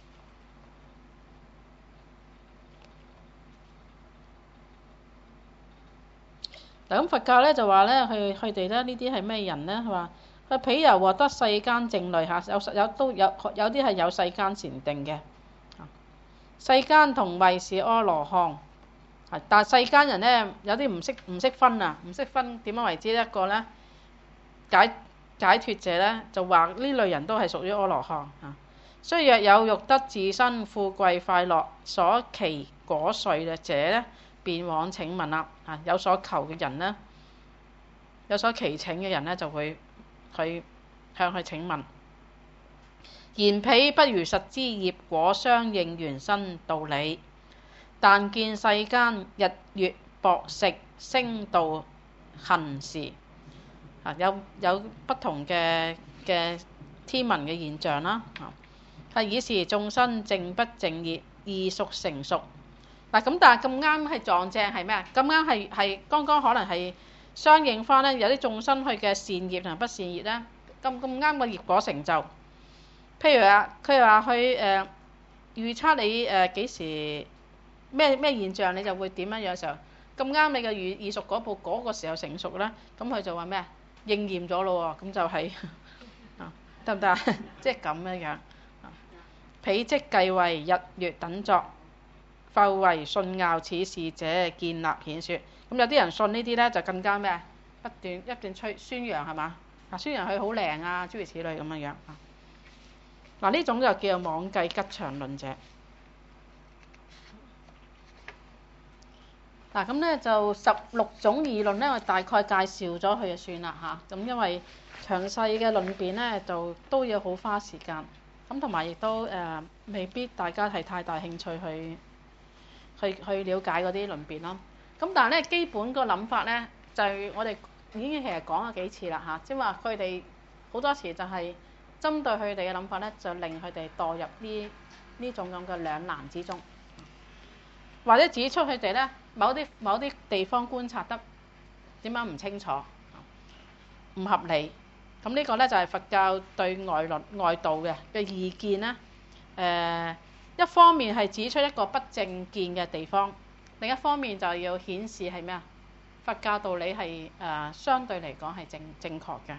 嗱，咁佛教咧就話咧，佢佢哋咧呢啲係咩人咧？佢話佢彼由獲得世間靜慮嚇，有有都有有啲係有世間禪定嘅。世間同為是阿羅漢，但係世間人咧有啲唔識唔識分啊，唔識分點樣為之一個咧解解脫者咧，就話呢類人都係屬於阿羅漢嚇。所以若有欲得自身富貴快樂所期果遂嘅者咧，便往請問啦，啊有所求嘅人呢，有所祈請嘅人呢，就會去向佢請問。言彼不如實之業果相應緣生道理，但見世間日月薄食星度行時，啊有有不同嘅嘅天文嘅現象啦，啊係以是眾生正不正業異熟成熟。嗱咁，但係咁啱係撞正係咩啊？咁啱係係剛剛可能係相應翻咧，有啲眾生佢嘅善業同不善業咧，咁咁啱個業果成就。譬如啊，佢話佢誒預測你誒幾時咩咩現象，你就會點樣樣時候，咁啱你嘅異異熟嗰部嗰個時候成熟咧，咁佢就話咩啊？應驗咗咯喎，咁就係啊得唔得啊？即係咁樣樣。彼即計為日月等作。復為信拗此事者建立顯說，咁有啲人信呢啲咧就更加咩？不斷一段吹宣揚係嘛？啊宣揚佢好靈啊，諸如此類咁樣樣。嗱呢種就叫做妄計吉祥論者。嗱咁咧就十六種議論咧，我大概介紹咗佢就算啦嚇。咁因為詳細嘅論辯咧就都要好花時間，咁同埋亦都誒、呃、未必大家係太大興趣去。去去了解嗰啲論辯咯。咁咁但係咧，基本個諗法咧，就係我哋已經其實講咗幾次啦嚇，即係話佢哋好多時就係針對佢哋嘅諗法咧，就令佢哋墮入呢呢種咁嘅兩難之中，或者指出佢哋咧某啲某啲地方觀察得點解唔清楚、唔合理。咁呢個咧就係佛教對外論外道嘅嘅意見咧。誒、呃，一方面係指出一個不正見嘅地方，另一方面就要顯示係咩啊？佛教道理係誒、呃、相對嚟講係正正確嘅，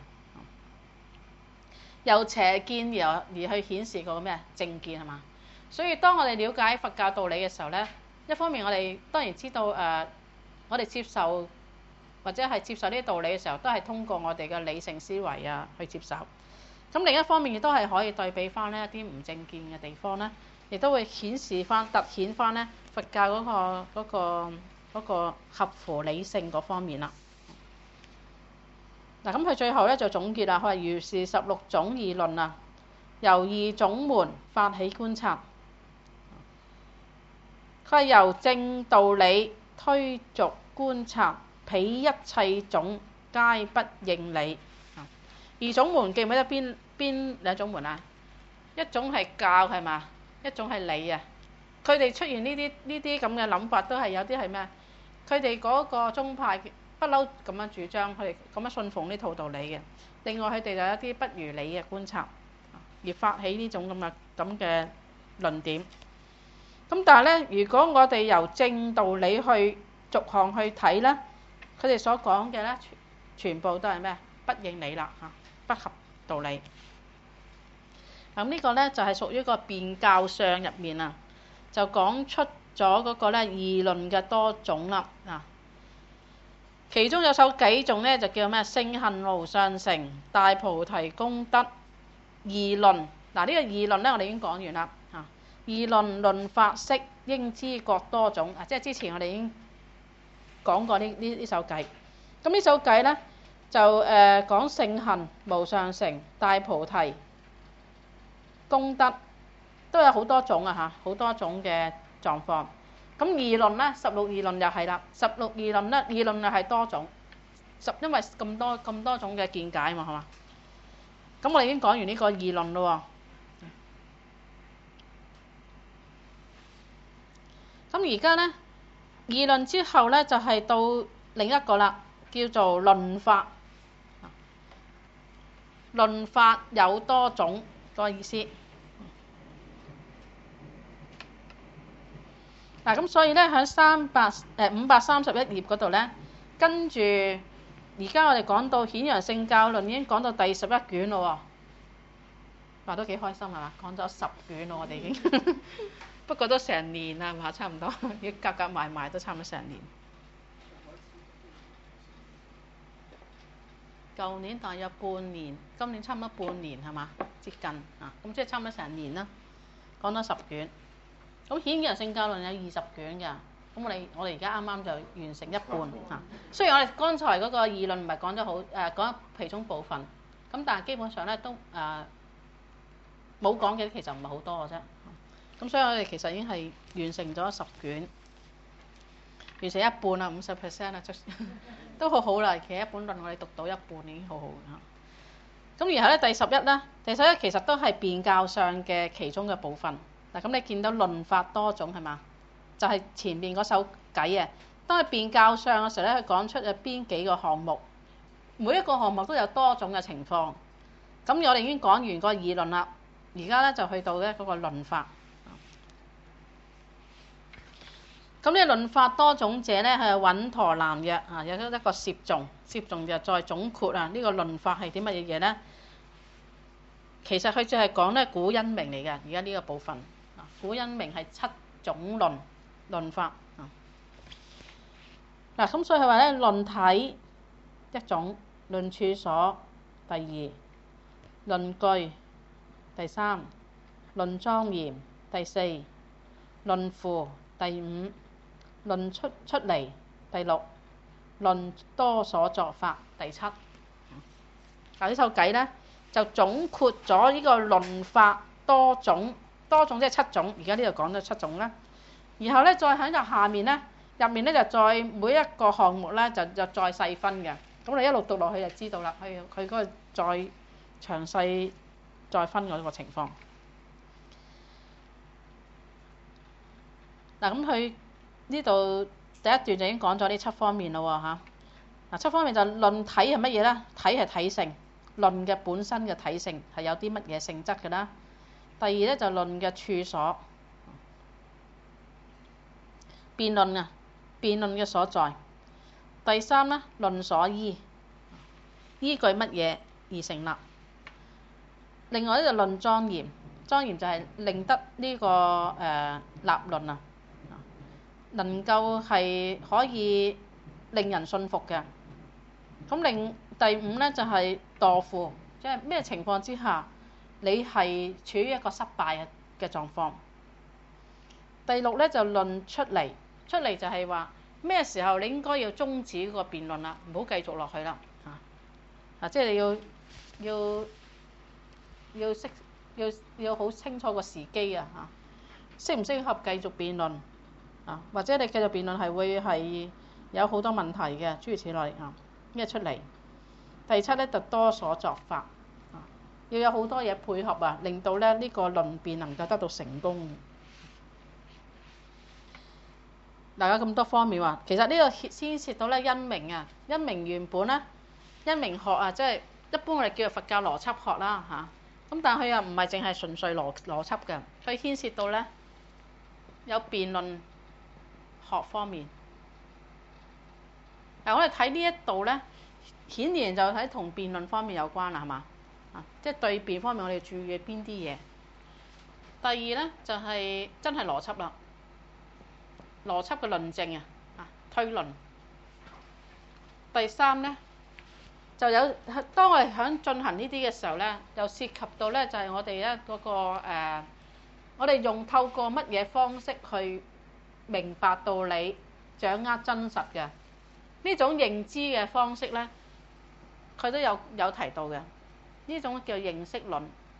由邪見而而去顯示個咩正見係嘛？所以當我哋了解佛教道理嘅時候咧，一方面我哋當然知道誒、呃，我哋接受。或者係接受呢啲道理嘅時候，都係通過我哋嘅理性思維啊去接受。咁另一方面亦都係可以對比翻呢一啲唔正見嘅地方咧，亦都會顯示翻、突顯翻咧佛教嗰個嗰個嗰個合乎理性嗰方面啦。嗱，咁佢最後咧就總結啦，佢話如是十六種義論啊，由二種門發起觀察。佢係由正道理推續觀察。彼一切種皆不應理。二種門記唔記得邊邊兩種門啊？一種係教係嘛？一種係理啊。佢哋出現呢啲呢啲咁嘅諗法，都係有啲係咩？佢哋嗰個宗派不嬲咁樣主張，佢哋咁樣信奉呢套道理嘅。另外佢哋就有一啲不如理嘅觀察，而發起呢種咁嘅咁嘅論點。咁但係咧，如果我哋由正道理去逐項去睇咧，佢哋所講嘅咧，全全部都係咩？不應理啦嚇，不合道理。咁呢個咧就係屬於個辯教相入面啊，就講出咗嗰個咧義論嘅多種啦啊。其中有首偈頌咧就叫咩？聖行無上乘，大菩提功德義論。嗱，呢個義論咧我哋已經講完啦嚇。義論論法釋，應知各多種啊，即係之前我哋已經講過呢呢呢首偈。咁呢首偈咧就誒、呃、講聖行無上乘、大菩提功德都有好多種啊嚇，好多種嘅狀況。咁義論咧，十六義論又係啦，十六義論咧，義論又係多種，十因為咁多咁多種嘅見解嘛，係嘛？咁我哋已經講完呢個義論咯喎。咁而家咧義論之後咧，就係、是、到另一個啦，叫做論法。論法有多種，個意思。嗱，咁所以咧喺三百誒五百三十一頁嗰度咧，跟住而家我哋講到顯揚聖教論已經講到第十一卷咯喎，話都幾開心係嘛？講咗十卷咯，我哋已經，不過都成年啦，係嘛？差唔多，要夾夾埋埋都差唔多成年。舊年大約半年，今年差唔多半年係嘛？接近啊，咁即係差唔多成年啦，講咗十卷。咁顯揚聖教論有二十卷㗎，咁我哋我哋而家啱啱就完成一半嚇。雖然我哋剛才嗰個議論唔係講得好誒，講其中部分，咁但係基本上咧都誒冇講嘅，其實唔係好多嘅啫。咁所以我哋其實已經係完成咗十卷，完成一半啦，五十 percent 啦，都好好啦。其實一本論我哋讀到一半已經好好嚇。咁然後咧第十一咧，第十一其實都係辯教上嘅其中嘅部分。嗱，咁你見到論法多種係嘛？就係、是、前面嗰首偈啊。當佢辯教上嘅時候咧，佢講出咗邊幾個項目，每一個項目都有多種嘅情況。咁我哋已經講完個議論啦，而家咧就去到咧嗰個論法。咁呢個論法多種者咧係穩陀南約啊，有一個攝頌，攝頌就再總括啊。呢、這個論法係啲乜嘢嘢咧？其實佢就係講咧古因明嚟嘅，而家呢個部分。古因明係七種論論法啊。嗱，咁所以佢話咧論體一種，論處所第二，論據第三，論莊嚴第四，論符第五，論出出離第六，論多所作法第七。嗱，呢首偈咧就總括咗呢個論法多種。多種即係七種，而家呢度講咗七種啦。然後咧，再喺度下面咧， 入面咧就再每一個項目咧就就再細分嘅。咁你一路讀落去就知道啦。佢佢嗰個再詳細再分嗰個情況。嗱，咁佢呢度第一段就已經講咗呢七方面咯喎嚇。嗱，七方面就論體係乜嘢咧？體係體性，論嘅本身嘅體性係有啲乜嘢性質嘅啦。第二咧就論嘅處所，辯論啊，辯論嘅所在。第三咧論所依，依據乜嘢而成立。另外咧就論莊嚴，莊嚴就係令得呢、這個誒、呃、立論啊，能夠係可以令人信服嘅。咁另第五咧就係墮負，即係咩情況之下你係處於一個失敗嘅嘅狀況。第六咧就論出離，出離就係話咩時候你應該要終止嗰個辯論啦，唔好繼續落去啦嚇。啊，即係你要要要識要要好清楚個時機啊嚇，適唔適合繼續辯論啊？或者你繼續辯論係會係有好多問題嘅，諸如此類啊。咩出嚟？第七咧就多所作法啊，要有好多嘢配合啊，令到咧呢個論辯能夠得到成功。大家咁多方面話，其實呢個牽涉到咧因明啊，因明原本咧因明學啊，即係一般我哋叫做佛教邏輯學啦嚇。咁但係佢又唔係淨係純粹邏邏輯嘅，佢牽涉到咧有辯論學方面。嗱，我哋睇呢一度咧，顯然就喺同辯論方面有關啦，係嘛？啊，即係對辯方面，我哋注意邊啲嘢？第二咧就係、是、真係邏輯啦，邏輯嘅論證啊，啊推論。第三咧就有當我哋響進行呢啲嘅時候咧，又涉及到咧就係我哋咧嗰個、呃、我哋用透過乜嘢方式去明白道理、掌握真實嘅。呢種認知嘅方式咧，佢都有有提到嘅。呢種叫認識論，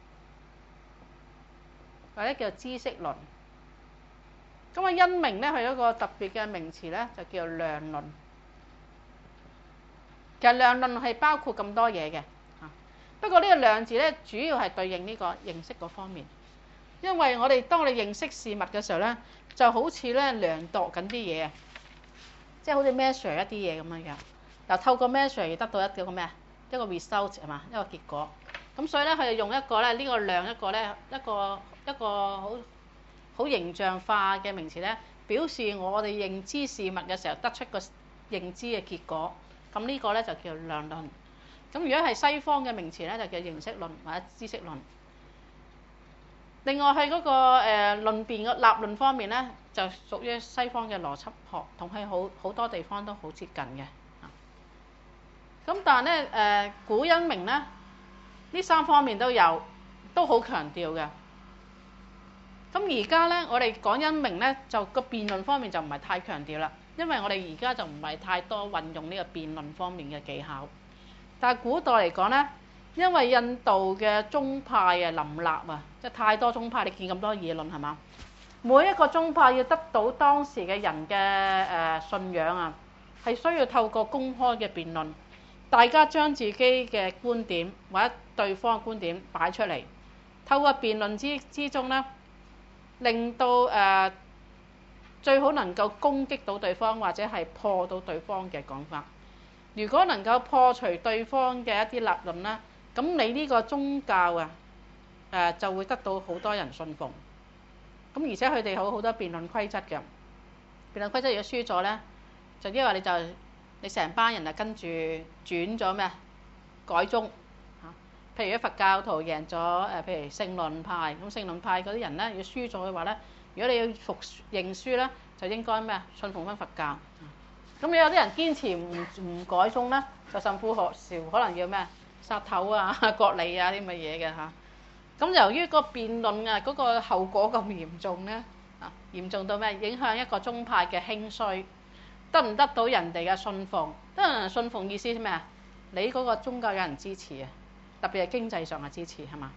或者叫知識論。咁啊，因明咧，佢有一個特別嘅名詞咧，就叫量論。其實量論係包括咁多嘢嘅。不過呢個量字咧，主要係對應呢個認識嗰方面。因為我哋當我哋認識事物嘅時候咧，就好似咧量度緊啲嘢。即係好似 measure 一啲嘢咁樣樣，又透過 measure 而得到一個咩啊？一個 result 係嘛？一個結果。咁所以咧，佢就用一個咧呢個量一個咧一個一個好好形象化嘅名詞咧，表示我哋認知事物嘅時候得出個認知嘅結果。咁呢個咧就叫量論。咁如果係西方嘅名詞咧，就叫認識論或者知識論。另外係嗰、那個誒、呃、論辯嘅立論方面咧，就屬於西方嘅邏輯學，同佢好好多地方都好接近嘅。咁但係咧誒古因明咧，呢三方面都有，都好強調嘅。咁而家咧，我哋講因明咧，就個辯論方面就唔係太強調啦，因為我哋而家就唔係太多運用呢個辯論方面嘅技巧。但係古代嚟講咧，因為印度嘅宗派啊林立啊，即係太多宗派，你見咁多議論係嘛？每一個宗派要得到當時嘅人嘅誒信仰啊，係需要透過公開嘅辯論，大家將自己嘅觀點或者對方嘅觀點擺出嚟，透過辯論之之中咧，令到誒、呃、最好能夠攻擊到對方或者係破到對方嘅講法。如果能夠破除對方嘅一啲立論咧，咁你呢個宗教啊誒、呃、就會得到好多人信奉。咁而且佢哋好好多辯論規則嘅，辯論規則如果輸咗咧，就因為你就你成班人啊跟住轉咗咩改宗嚇。譬如如果佛教徒贏咗誒，譬如聖倫派，咁聖倫派嗰啲人咧，如果輸咗嘅話咧，如果你要服認輸咧，就應該咩啊信奉翻佛教。咁你有啲人堅持唔唔改宗咧，就甚至學潮可能要咩殺頭啊、割禮啊啲咁嘅嘢嘅嚇。咁由於個辯論啊嗰個後果咁嚴重咧，啊嚴重到咩？影響一個宗派嘅興衰，得唔得到人哋嘅信奉？得人信奉意思係咩啊？你嗰個宗教有人支持啊，特別係經濟上嘅支持係嘛？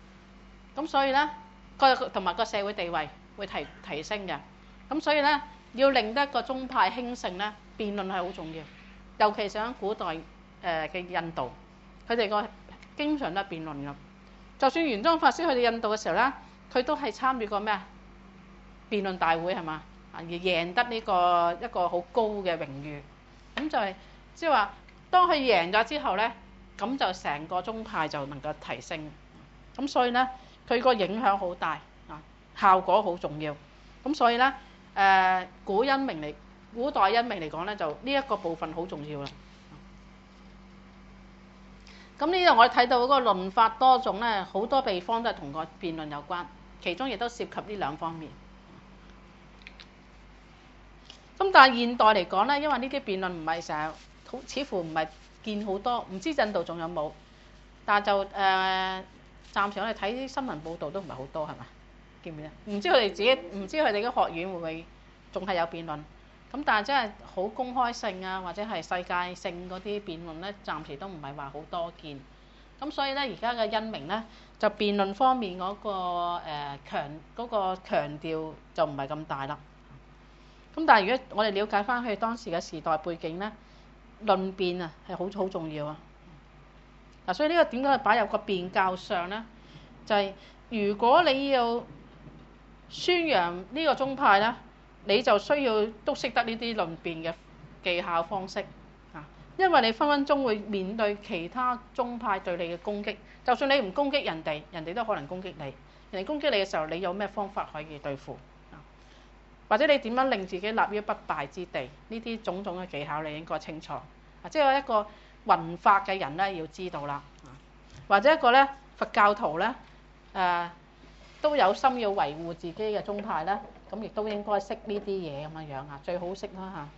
咁所以咧個同埋個社會地位會提提升嘅。咁所以咧要令得一個宗派興盛咧，辯論係好重要。尤其是喺古代誒嘅印度，佢哋個經常都係辯論㗎。就算玄奘法師去到印度嘅時候咧，佢都係參與過咩啊？辯論大會係嘛？啊，而贏得呢個一個好高嘅榮譽。咁就係即係話，當佢贏咗之後咧，咁就成個宗派就能夠提升。咁所以咧，佢個影響好大啊，效果好重要。咁所以咧，誒、呃、古因明嚟，古代因明嚟講咧，就呢一個部分好重要啦。咁呢度我哋睇到嗰個論法多種咧，好多地方都係同個辯論有關，其中亦都涉及呢兩方面。咁但係現代嚟講咧，因為呢啲辯論唔係成日，好似乎唔係見好多，唔知印度仲有冇？但係就誒、呃，暫時我哋睇啲新聞報導都唔係好多，係嘛？見唔見啊？唔知佢哋自己，唔知佢哋嘅學院會唔會仲係有辯論？咁但係真係好公開性啊，或者係世界性嗰啲辯論咧，暫時都唔係話好多見。咁所以咧，而家嘅因明咧，就辯論方面嗰、嗰個誒、呃、強嗰、嗰個強調就唔係咁大啦。咁但係如果我哋了解翻佢當時嘅時代背景咧，論辯啊係好好重要啊。嗱，所以呢個點解擺入個辯教上咧？就係、是、如果你要宣揚呢個宗派咧，你就需要都識得呢啲論辯嘅技巧方式啊，因為你分分鐘會面對其他宗派對你嘅攻擊。就算你唔攻擊人哋，人哋都可能攻擊你。人哋攻擊你嘅時候，你有咩方法可以對付？或者你點樣令自己立於不敗之地？呢啲種種嘅技巧你應該清楚。啊，即係一個弘法嘅人咧，要知道啦。或者一個咧佛教徒咧，誒、呃、都有心要維護自己嘅宗派咧，咁亦都應該識呢啲嘢咁樣樣啊，最好識啦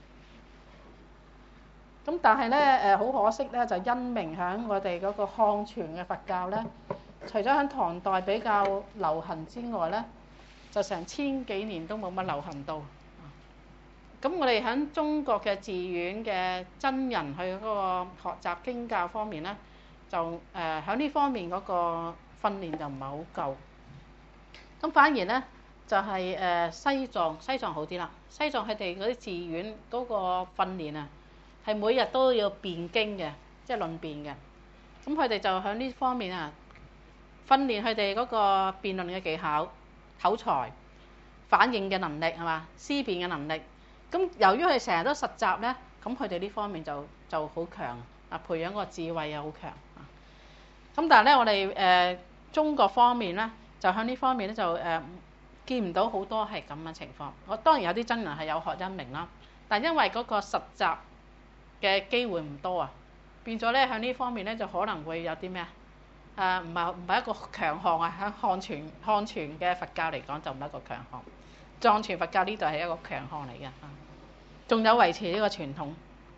嚇。咁但係咧誒，好可惜咧，就因明響我哋嗰個漢傳嘅佛教咧，除咗喺唐代比較流行之外咧，就成千幾年都冇乜流行到。咁我哋喺中國嘅寺院嘅真人去嗰個學習經教方面咧，就誒喺呢方面嗰個訓練就唔係好夠。咁反而咧就係、是、誒西藏，西藏好啲啦。西藏佢哋嗰啲寺院嗰個訓練啊，係每日都要辯經嘅，即係論辯嘅。咁佢哋就喺呢方面啊，訓練佢哋嗰個辯論嘅技巧、口才、反應嘅能力係嘛，思辨嘅能力。咁由於佢哋成日都實習咧，咁佢哋呢方面就就好強啊，培養個智慧又好強啊。咁但係咧，我哋誒、呃、中國方面咧，就喺呢方面咧就誒、呃、見唔到好多係咁嘅情況。我當然有啲真人係有學因明啦，但係因為嗰個實習嘅機會唔多啊，變咗咧喺呢方面咧就可能會有啲咩啊？誒唔係唔係一個強項啊！喺漢傳漢傳嘅佛教嚟講就唔係一個強項，藏傳佛教呢度係一個強項嚟嘅，仲有維持呢個傳統。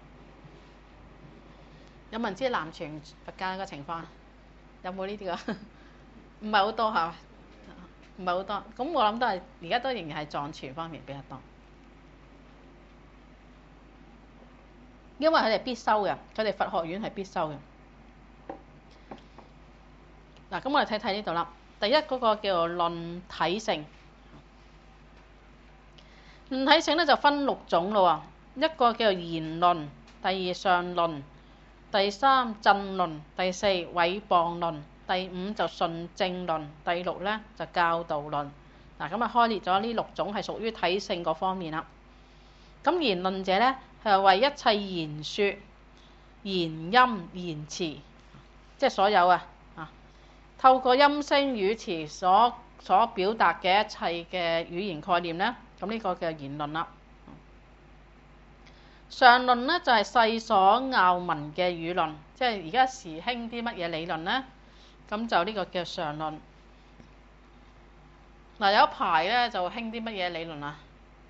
有冇人知南傳佛教嘅情況啊？有冇呢啲㗎？唔係好多係嘛？唔係好多。咁我諗都係而家都仍然係藏傳方面比較多，因為佢哋必修嘅，佢哋佛學院係必修嘅。嗱，咁我哋睇睇呢度啦。第一嗰個叫做論體性，論體性咧就分六種咯喎。一個叫做言論，第二上論，第三鎮論，第四毀謗論，第五就順正論，第六咧就教導論。嗱，咁啊開列咗呢六種係屬於體性嗰方面啦。咁言論者咧係為一切言説、言音、言辭，即係所有啊啊，透過音聲語詞所所表達嘅一切嘅語言概念咧，咁呢個叫言論啦。上論咧就係世所拗聞嘅語論，即係而家時興啲乜嘢理論咧，咁就呢個叫上論。嗱，有一排咧就興啲乜嘢理論啊？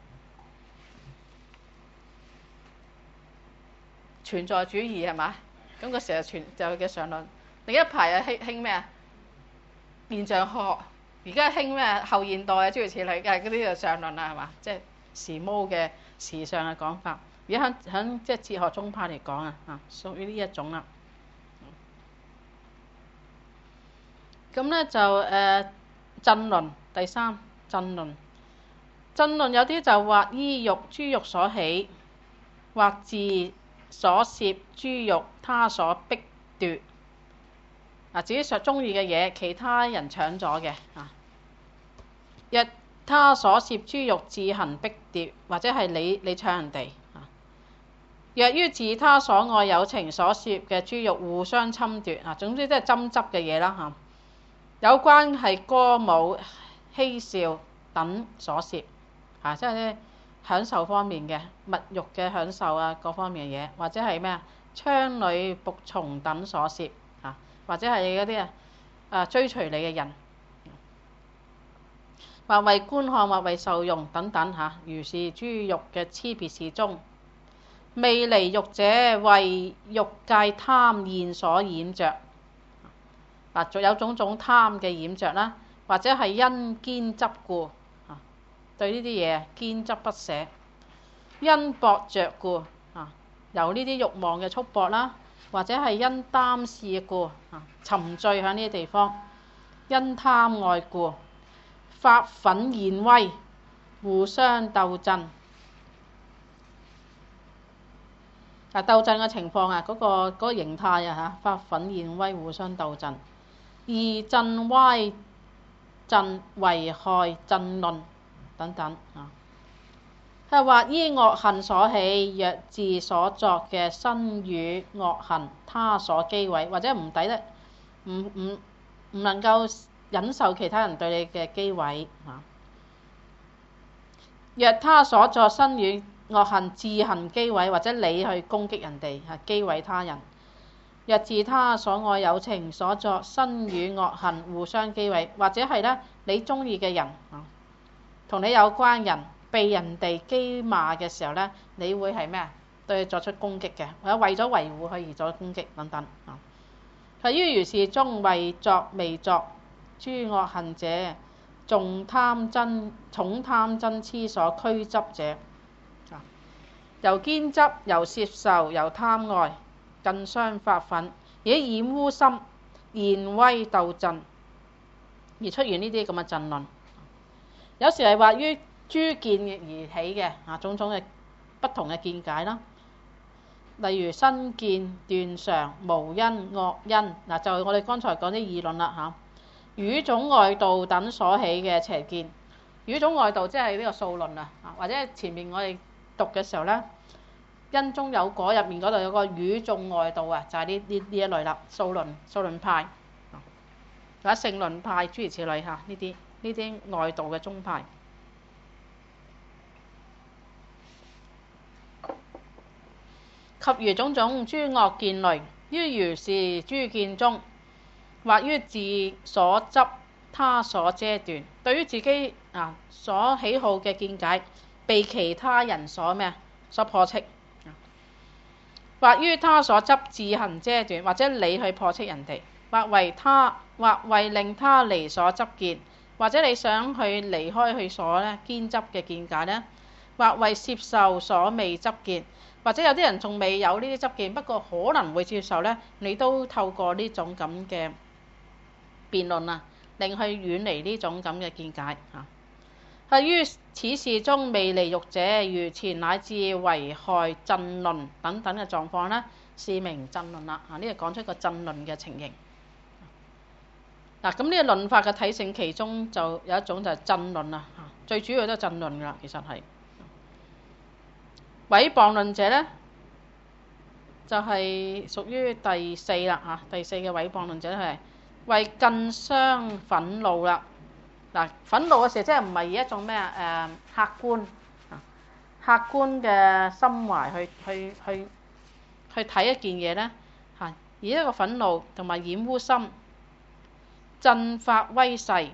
存在主義係嘛？咁個時候存就叫上論。另一排啊興興咩啊？現象學。而家興咩後現代啊諸如此類嘅嗰啲就上論啦係嘛？即係時髦嘅時尚嘅講法。而家喺喺即係哲學宗派嚟講啊，啊屬於呢一種啦。咁咧就誒鎮論，第三鎮論。 震論有啲就話依欲諸欲所起，或自所攝諸欲他所逼奪。啊，自己所中意嘅嘢，其他人搶咗嘅啊。若他所攝諸欲自行逼奪，或者係你你搶人哋啊。若於自他所愛有情所攝嘅諸欲互相侵奪啊，總之即係爭執嘅嘢啦嚇。有關係歌舞嬉笑等所攝啊，即係咧享受方面嘅物欲嘅享受啊，各方面嘅嘢，或者係咩啊，娼女僕從等所攝啊，或者係嗰啲啊啊追隨你嘅人，或為觀看，或為受用等等嚇、啊，如是諸欲嘅差別事中，未離欲者為欲界貪現所染着。嗱，仲有種種貪嘅染着啦，或者係因堅執故啊，對呢啲嘢堅執不捨；因搏着故啊，由呢啲慾望嘅束縛啦，或者係因擔視故啊，沉醉喺呢啲地方；因貪愛故，發憤現威，互相鬥爭。啊，鬥爭嘅情況啊，嗰、嗰個嗰個形態啊嚇，發憤現威，互相鬥爭。二振歪振為害震論等等啊，係話依惡行所起，若自所作嘅身語惡行，他所譏毀，或者唔抵得，唔唔唔能夠忍受其他人對你嘅譏毀啊。若他所作身語惡行自行譏毀，或者你去攻擊人哋嚇，譏毀他人。若自他所愛有情所作身語惡行互相譏毀，或者係咧你中意嘅人啊，同你有關人被人哋譏罵嘅時候咧，你會係咩啊？對佢作出攻擊嘅，或者為咗維護佢而作出攻擊等等啊。係於如是中為作未作諸惡行者，重貪瞋重貪瞋痴所驅執者啊，由堅執，由攝受，由貪愛。更相發憤，而染污心，現威鬥陣，而出現呢啲咁嘅震論。有時係話於諸見而起嘅啊，種種嘅不同嘅見解啦。例如身見斷常無因惡因嗱，就係我哋剛才講啲議論啦嚇。語種外道等所起嘅邪見，語種外道即係呢個數論啊，或者前面我哋讀嘅時候咧。因中有果入面嗰度有個語眾外道啊，就係呢呢呢一類啦，數論數論派，或者性論派諸如此類嚇，呢啲呢啲外道嘅宗派。及餘種種諸惡見類，於如是諸見中，或於自所執他所遮斷，對於自己啊所喜好嘅見解，被其他人所咩啊所破斥。或於他所執自行遮斷，或者你去破斥人哋，或為他或為令他離所執見，或者你想去離開佢所咧堅執嘅見解呢，或為攝受所未執見，或者有啲人仲未有呢啲執見，不過可能會接受呢，你都透過呢種咁嘅辯論啊，令佢遠離呢種咁嘅見解啊。係於此事中未離欲者，如前乃至為害震論等等嘅狀況呢，是名震論啦。啊，呢個講出個震論嘅情形。嗱，咁呢個論法嘅體性其中就有一種就係震論啦。嚇，最主要都係震論噶啦，其實係毀謗論者呢，就係、是、屬於第四啦。嚇，第四嘅毀謗論者係為更傷憤怒啦。嗱，憤怒嘅時候，即係唔係以一種咩啊？誒，客觀啊，客觀嘅心懷去去去去睇一件嘢咧嚇，以一個憤怒同埋染污心，振發威勢，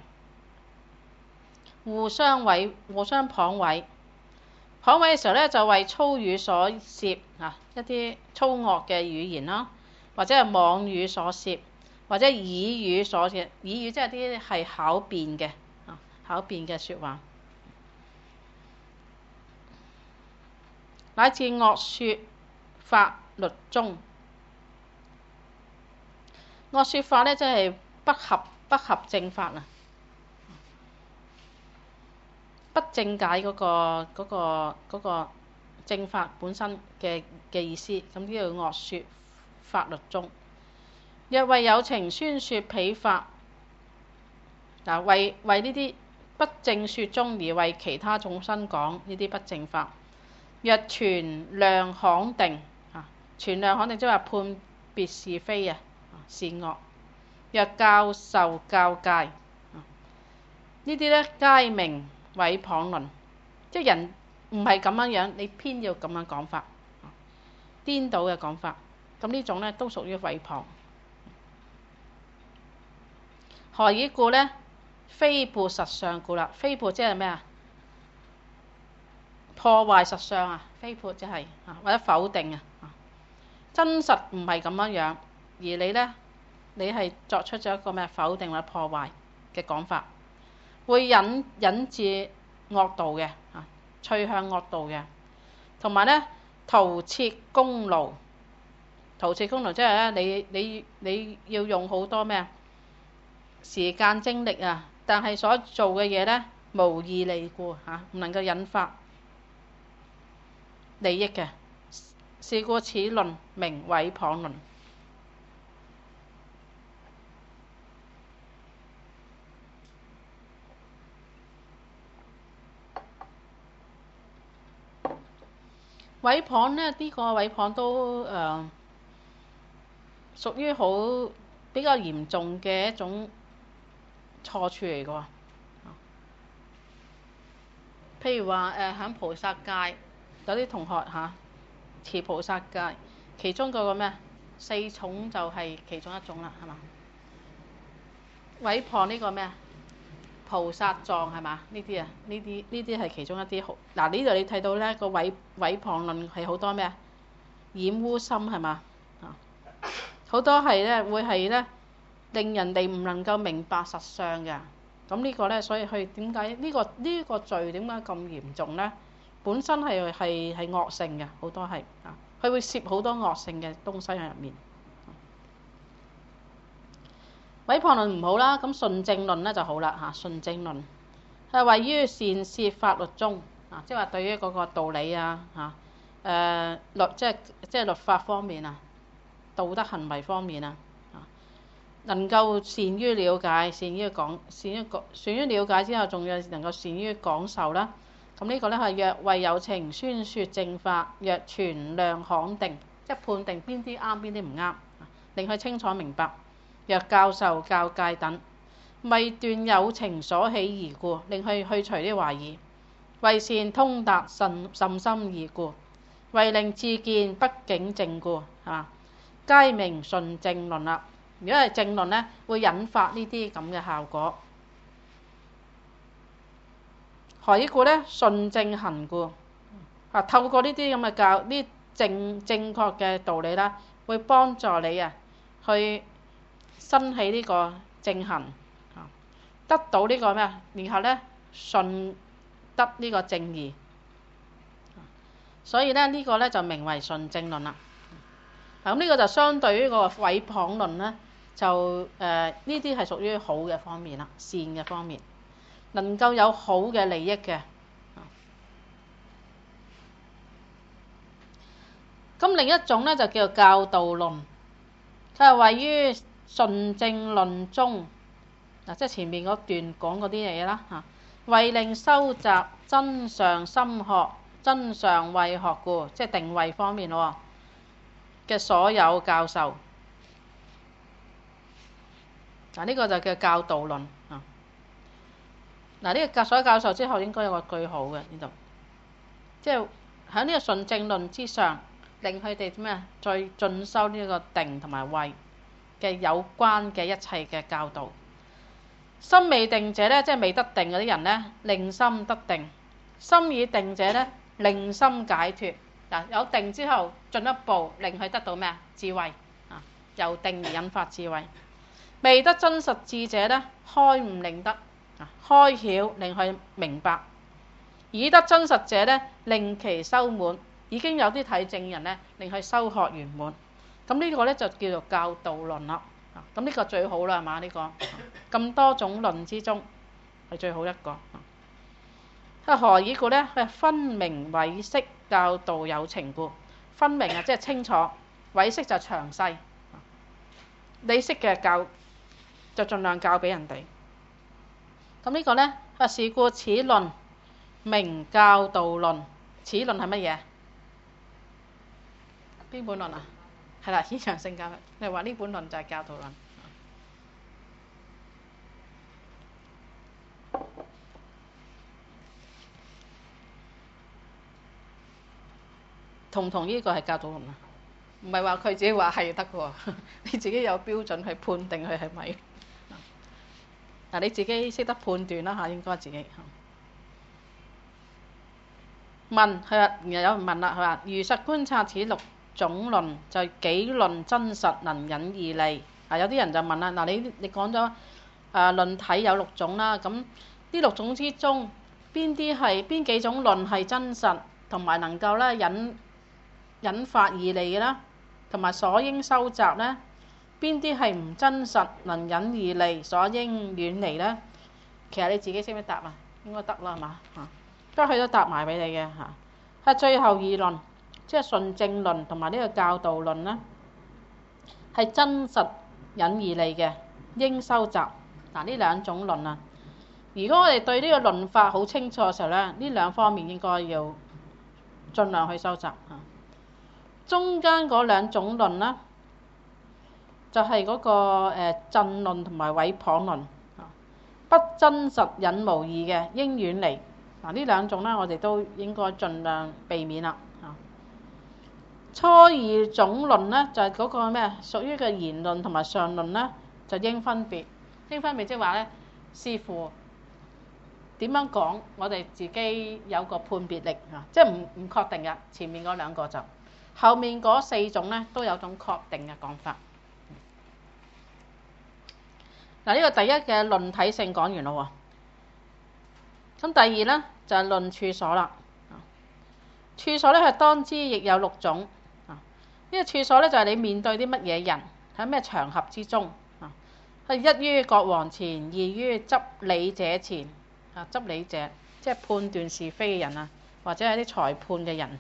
互相毀、互相謗毀。謗毀嘅時候咧，就為粗語所攝啊，一啲粗惡嘅語言啦，或者係妄語所攝，或者耳語所攝。耳語即係啲係巧辯嘅。巧辯嘅説話，乃至惡説法律中，惡説法咧，即係不合不合正法啊， 不正解嗰、個嗰、個嗰、個正法本身嘅嘅意思。咁呢度惡説法律中，若為有情宣説彼法，嗱為為呢啲不正説中而為其他眾生講呢啲不正法，若存量肯定啊，存量肯定即係話判別是非啊，善惡。若教授教戒，啊、呢啲咧皆名毀謗論，即係人唔係咁樣樣，你偏要咁樣講法，啊、顛倒嘅講法，咁呢種咧都屬於毀謗。何以故呢？非撥實相故啦。非撥即係咩啊？破壞實相啊！非撥即係啊，或者否定啊。真實唔係咁樣樣，而你咧，你係作出咗一個咩否定或者破壞嘅講法，會引引致惡道嘅啊，趨向惡道嘅。同埋咧，徒設功勞，徒設功勞即係咧，你你你要用好多咩啊時間精力啊，但係所做嘅嘢咧無義利故嚇，唔能夠引發利益嘅，是故此論名毀謗論。毀謗咧，呢個毀謗都誒屬於好比較嚴重嘅一種錯處嚟嘅喎。譬如話誒喺菩薩戒，有啲同學嚇持菩薩戒，其中嗰個咩四重就係其中一種啦，係嘛？毀謗呢個咩啊？菩薩藏係嘛？呢啲啊，呢啲呢啲係其中一啲好。嗱呢度你睇到咧個毀毀謗論係好多咩啊？染污心係嘛？啊，好多係咧會係咧令人哋唔能夠明白實相嘅。咁呢個咧，所以佢點解呢個呢個罪點解咁嚴重咧？本身係係係惡性嘅，好多係啊，佢會攝好多惡性嘅東西喺入面。毀謗論唔好啦，咁順正論咧就好啦嚇。順正論係位於善攝法律中啊，即係話對於嗰個道理啊嚇誒律即係即係律法方面啊，道德行為方面啊。能夠善於了解，善於講，善於講，善於了解之後，仲要能夠善於講授啦。咁呢個咧係若為有情宣説正法，若存量肯定，即係判定邊啲啱，邊啲唔啱，令佢清楚明白。若教授教戒等，為斷有情所起疑故，令佢去除啲懷疑。為善通達甚甚深義故，為令智見不境正故，係嘛？皆名順正論啦。如果係正論咧，會引發呢啲咁嘅效果。何以故咧？順正行故啊，透過呢啲咁嘅教，呢正正確嘅道理啦，會幫助你啊，去生起呢個正行啊，得到呢個咩啊？然後咧順得呢個正義。所以咧呢個咧就名為順正論啦。咁呢個就相對於個毀謗論咧。就誒呢啲係屬於好嘅方面啦，善嘅方面，能夠有好嘅利益嘅。咁另一種咧就叫做教導論，佢係位於順正論中嗱，即係前面嗰段講嗰啲嘢啦嚇，為令修習真相心學、真相慧學故，即係定位方面喎嘅所有教授。嗱，呢個就叫教導論啊！嗱，呢個教所有教授之後應該有個句號嘅呢度，即係喺呢個順正論之上，令佢哋咩再進修呢個定同埋慧嘅有關嘅一切嘅教導。心未定者咧，即係未得定嗰啲人咧，令心得定；心已定者咧，令心解脫。嗱，有定之後，進一步令佢得到咩啊？智慧啊！由定而引發智慧。未得真實智者咧，開悟令得啊，開曉令佢明白；已得真實者咧，令其修滿。已經有啲體證人咧，令佢修學圓滿。咁呢個咧就叫做教導論啦。咁呢個最好啦，係嘛？呢個咁多種論之中係最好一個。 何以故呢？佢係分明委釋教導有情故。分明啊，即係清楚；委釋就詳細。你識嘅教就盡量教俾人哋。咁呢個呢，佢話是故此論名教導論。此論係乜嘢？邊本論啊？係啦，顯揚性教。你話呢本論就係教導論。同唔同呢個係教導論啊？唔係話佢自己話係得嘅喎，你自己有標準去判定佢係咪？嗱，你自己識得判斷啦嚇，應該自己。問佢話，有人問啦，佢話：如實觀察此六種論，就幾論真實能引義利？啊，有啲人就問啦，嗱，你你講咗誒論體有六種啦，咁呢六種之中，邊啲係邊幾種論係真實同埋能夠咧引引發義利嘅啦，同埋所應收集呢？邊啲係唔真實能引義利，所應遠離呢？其實你自己識唔識答啊？應該得啦，係嘛嚇？都佢都答埋俾你嘅嚇。係最後二論，即係順正論同埋呢個教導論呢，係真實引義利嘅，應收集。嗱，呢兩種論啊，如果我哋對呢個論法好清楚嘅時候咧，呢兩方面應該要盡量去收集嚇。中間嗰兩種論呢，就係、是、嗰、那個誒鎮論同埋毀謗論，不真實引無義嘅，應遠離。嗱，呢兩種咧，我哋都應該盡量避免啦。初二種論呢，就係、是、嗰個咩，屬於嘅言論同埋上論呢，就應分別。應分別即係話咧，視乎點樣講，我哋自己有個判別力啊，即係唔唔確定嘅。前面嗰兩個就，後面嗰四種咧都有種確定嘅講法。嗱，呢個第一嘅論體性講完咯喎，咁第二咧就係、是、論處所啦。處所咧係當知亦有六種啊。呢個處所咧就係你面對啲乜嘢人，喺咩場合之中啊？係一於國王前，二於執理者前啊。執理者即係判斷是非嘅人啊，或者係啲裁判嘅人。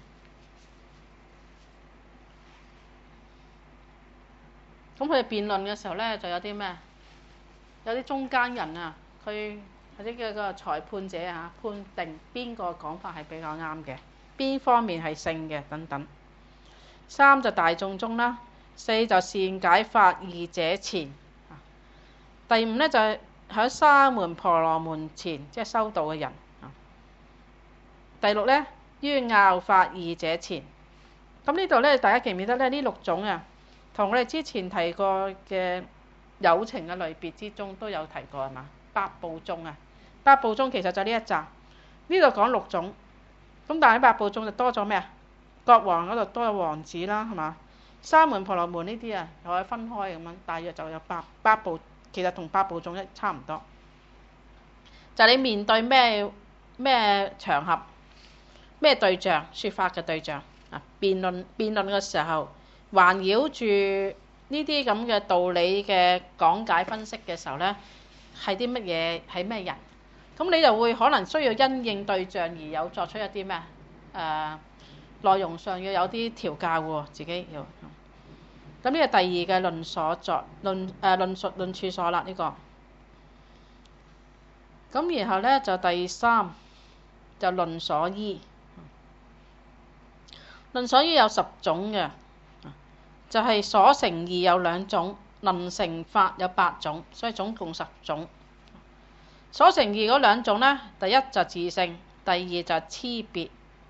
咁佢哋辯論嘅時候咧，就有啲咩？有啲中間人啊，佢或者叫個裁判者啊，判定邊個講法係比較啱嘅，邊方面係勝嘅等等。三就大眾中啦，四就善解法義者前。第五咧就係喺沙門婆羅門前，即係修道嘅人。第六咧於拗法義者前。咁呢度咧，大家記唔記得咧？呢六種啊，同我哋之前提過嘅有情嘅類別之中都有提過係嘛？八部中啊，八部中其實就呢一集，呢度講六種，咁但係喺八部中就多咗咩啊？國王嗰度多咗王子啦，係嘛？沙門婆羅門呢啲啊，又可以分開咁樣，大約就有八八部，其實同八部中一差唔多。就係、你面對咩咩場合、咩對象、説法嘅對象啊，辯論辯論嘅時候，環繞住呢啲咁嘅道理嘅講解分析嘅時候呢，係啲乜嘢？係咩人？咁你就會可能需要因應對象而有作出一啲咩誒內容上要有啲調教喎，自己要。咁呢個第二嘅論所作論誒、呃、論述論處所啦，呢、這個。咁然後呢，就第三就論所依。論所依有十種嘅。就係所成義有兩種，能成法有八種，所以總共十種。所成義嗰兩種呢，第一就自性，第二就差別。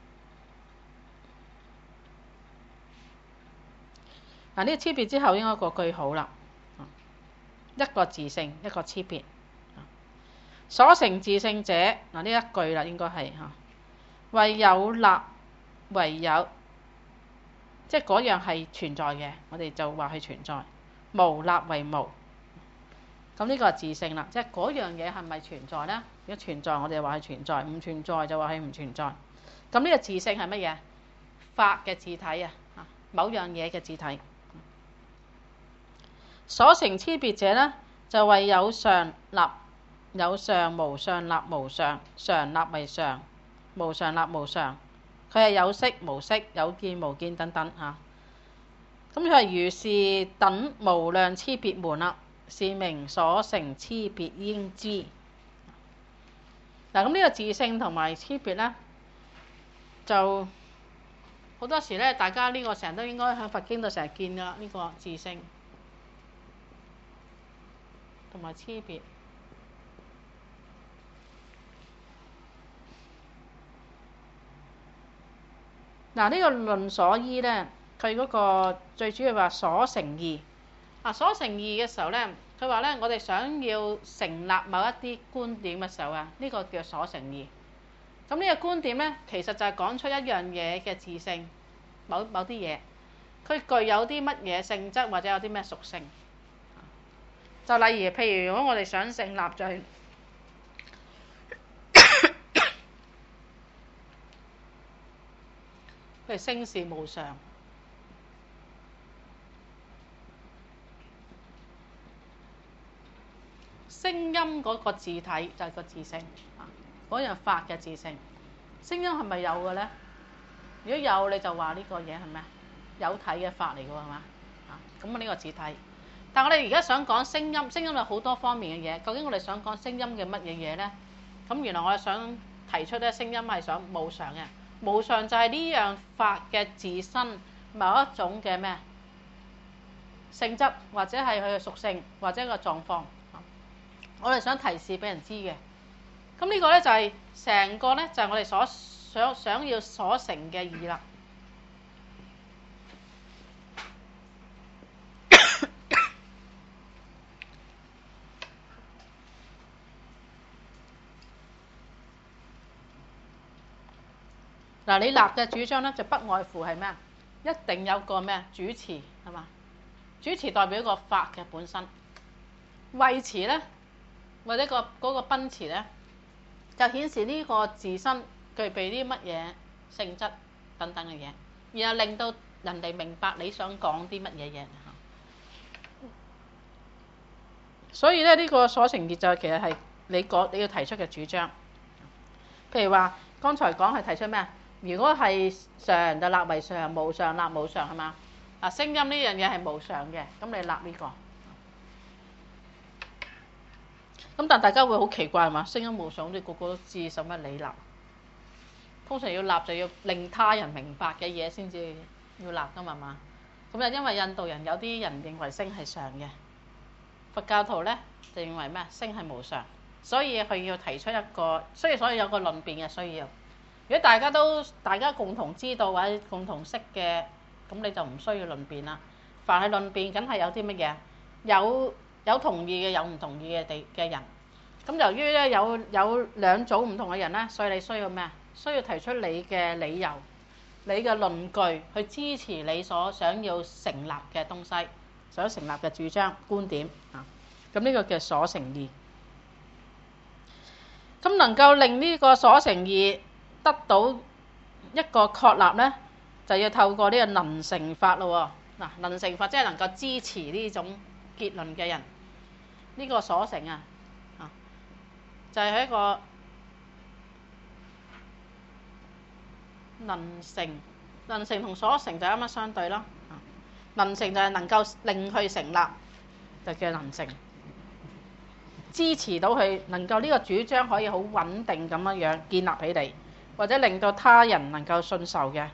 嗱，呢個差別之後應該個句號啦，一個自性，一個差別。所成自性者，嗱呢一句啦，應該係嚇，為有立為有。即係嗰樣係存在嘅，我哋就話係存在。無立為無，咁呢個係自性啦。即係嗰樣嘢係咪存在呢？如果存在，我哋話係存在；唔存在就話係唔存在。咁呢個自性係乜嘢？法嘅自體啊，某樣嘢嘅自體。所成差別者呢，就為有常立有常無常，立無常，常立為常，無常立無常。佢係有色無色，有見無見等等嚇。咁佢係如是等無量差別門啦，是名所成差別應知。嗱，咁呢個自性同埋差別咧，就好多時咧，大家呢個成日都應該喺佛經度成日見㗎啦。呢個自性同埋差別。嗱，呢個論所依咧，佢嗰個最主要話所成義。啊，所成義嘅時候咧，佢話咧，我哋想要成立某一啲觀點嘅時候啊，呢個叫所成義。咁呢個觀點咧，其實就係講出一樣嘢嘅自性，某某啲嘢，佢具有啲乜嘢性質或者有啲咩屬性。就例如，譬如如果我哋想成立就係譬如聲是無常，聲音嗰個自體就係個自性，嗰樣法嘅自性。聲音係咪有嘅咧？如果有，你就話呢個嘢係咩？有體嘅法嚟嘅喎，係嘛？啊，咁啊呢個自體。但係我哋而家想講聲音，聲音有好多方面嘅嘢。究竟我哋想講聲音嘅乜嘢嘢咧？咁原來我哋想提出咧，聲音係想無常嘅。無常就係呢樣法嘅自身某一種嘅咩性質，或者係佢嘅屬性，或者一個狀況。我哋想提示俾人知嘅。咁呢個咧就係成個咧就係我哋所想想要所成嘅義啦。嗱，你立嘅主張咧就不外乎係咩？一定有個咩主持係嘛？主持代表個法嘅本身，謂詞咧或者個嗰個賓詞咧，就顯示呢個自身具備啲乜嘢性質等等嘅嘢，然後令到人哋明白你想講啲乜嘢嘢。所以咧呢個所成義就其實係你個你要提出嘅主張。譬如話剛才講係提出咩？如果係常就立為常，無常立無常係嘛？啊，聲音呢樣嘢係無常嘅，咁你立呢個。咁但大家會好奇怪係嘛？聲音無常，你個個都知，使乜你立？通常要立就要令他人明白嘅嘢先至要立㗎嘛嘛。咁就因為印度人有啲人認為聲係常嘅，佛教徒咧就認為咩？聲係無常，所以佢要提出一個，所以所以有個論辯嘅需要。如果大家都大家共同知道或者共同識嘅，咁你就唔需要論辯啦。凡係論辯，梗係有啲乜嘢？有有同意嘅，有唔同意嘅地嘅人。咁由於咧有有兩組唔同嘅人咧，所以你需要咩？需要提出你嘅理由、你嘅論據去支持你所想要成立嘅東西、想成立嘅主張、觀點啊。咁呢個叫所成義。咁能夠令呢個所成義得到一個確立咧，就要透過呢個能成法咯。嗱，能成法即係能夠支持呢種結論嘅人，呢個所成啊，啊，就係一個能成，能成同所成就啱啱相對咯。能成就係能夠令佢成立，就叫能成。支持到佢能夠呢個主張可以好穩定咁樣樣建立起嚟，或者令到他人能夠信受嘅。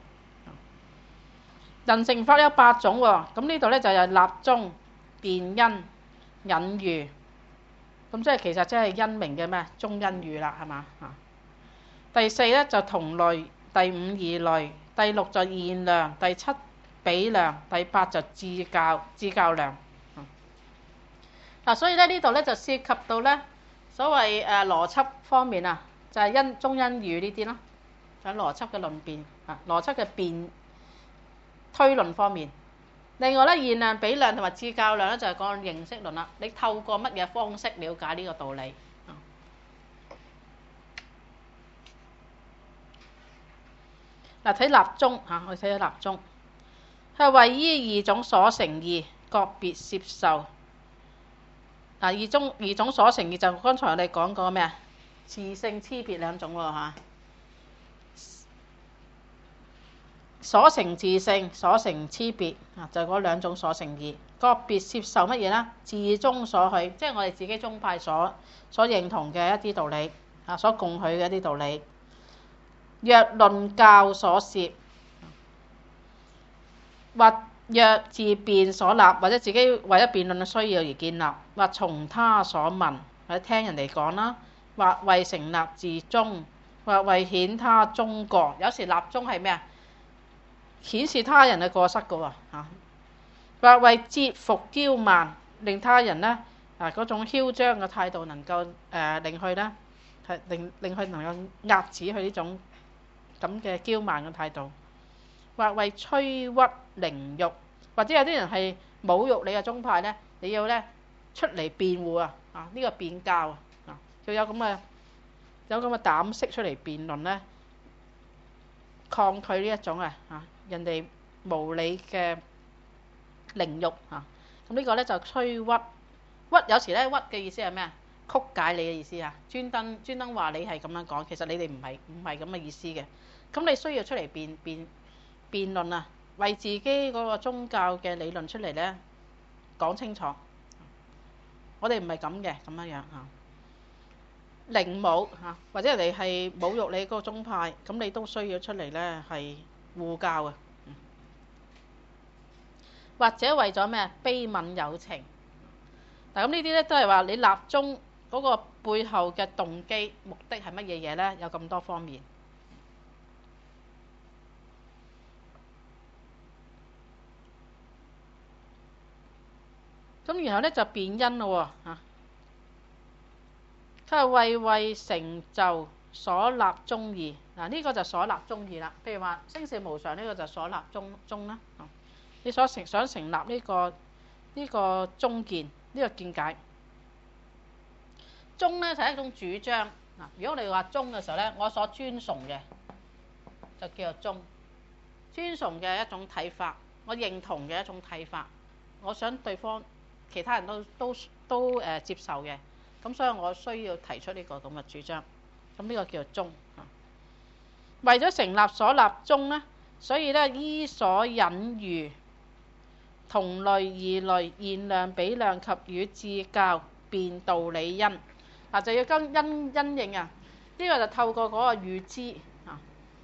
能成法有八種喎，咁呢度咧就有立宗、辯因、引喻，咁即係其實即係因明嘅咩？中因喻啦，係嘛？啊，第四咧就同類，第五異類，第六就現量，第七比量，第八就至較至較量。嗱，所以咧呢度咧就涉及到咧所謂誒邏輯方面啊，就係因中因喻呢啲咯，就係邏輯嘅論辯啊，邏輯嘅辯推論方面。另外咧現量、比量同埋至較量咧就係講認識論啦。你透過乜嘢方式了解呢個道理？嗱，睇立宗嚇，我哋睇下立宗，係為依二種所成義，各別攝受。 啊，二種二種所成義就剛才我哋講過咩啊？自性差別兩種喎嚇。所成自性，所成差別啊，就嗰兩種所成義，個別接受乜嘢啦？自宗所許，即係我哋自己宗派所所認同嘅一啲道理啊，所共許嘅一啲道理。若論教所攝，或若自辯所立，或者自己為咗辯論嘅需要而建立，或從他所聞，或者聽人哋講啦，或為成立自宗，或為顯他宗過。有時立宗係咩啊？顯示他人嘅過失嘅喎嚇，或為折服驕慢，令他人呢啊嗰種囂張嘅態度能夠誒、呃、令佢呢係令令佢能夠壓止佢呢種咁嘅驕慢嘅態度，或為摧屈凌辱，或者有啲人係侮辱你嘅宗派呢，你要呢出嚟辯護啊啊呢、這個辯教啊，就有咁嘅有咁嘅膽識出嚟辯論呢，抗拒呢一種啊啊人哋無理嘅凌辱啊，咁呢個咧就摧屈屈，有時咧屈嘅意思係咩啊？曲解你嘅意思啊，專登專登話你係咁樣講，其實你哋唔係唔係咁嘅意思嘅。咁你需要出嚟辯辯辯論啊，為自己嗰個宗教嘅理論出嚟咧講清楚。我哋唔係咁嘅，咁樣樣啊，凌侮嚇，或者人哋係侮辱你嗰個宗派，咁你都需要出嚟咧係護教啊，或者為咗咩悲憫有情。嗱，咁呢啲咧都係話你立宗嗰個背後嘅動機目的係乜嘢嘢咧？有咁多方面。咁然後咧就辯因咯喎嚇，佢係為為成就所立宗義。嗱，呢個就所立宗義啦。譬如話聲聞無常呢個就所立宗宗啦。你所成想成立呢個呢個宗見呢個見解，宗咧就係一種主張。嗱，如果我哋話宗嘅時候咧，我所尊崇嘅就叫做宗，尊崇嘅一種睇法，我認同嘅一種睇法，我想對方其他人都都都誒接受嘅，咁所以我需要提出呢個咁嘅主張，咁呢個叫做宗。為咗成立所立宗咧，所以咧依所引喻同類異類現量比量及與致教辯道理因。嗱，就要跟因因應啊，呢個就透過嗰個預知啊，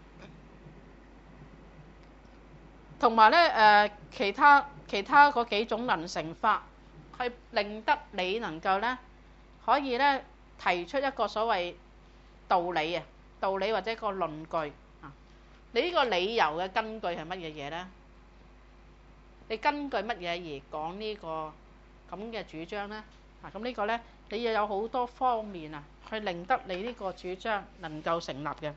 同埋咧誒其他其他嗰幾種能成法，去令得你能夠咧可以咧提出一個所謂道理啊，道理或者一個論據啊。你呢個理由嘅根據係乜嘢嘢咧？你根據乜嘢而講呢個咁嘅主張咧？啊，咁呢個咧你要有好多方面啊，去令得你呢個主張能夠成立嘅。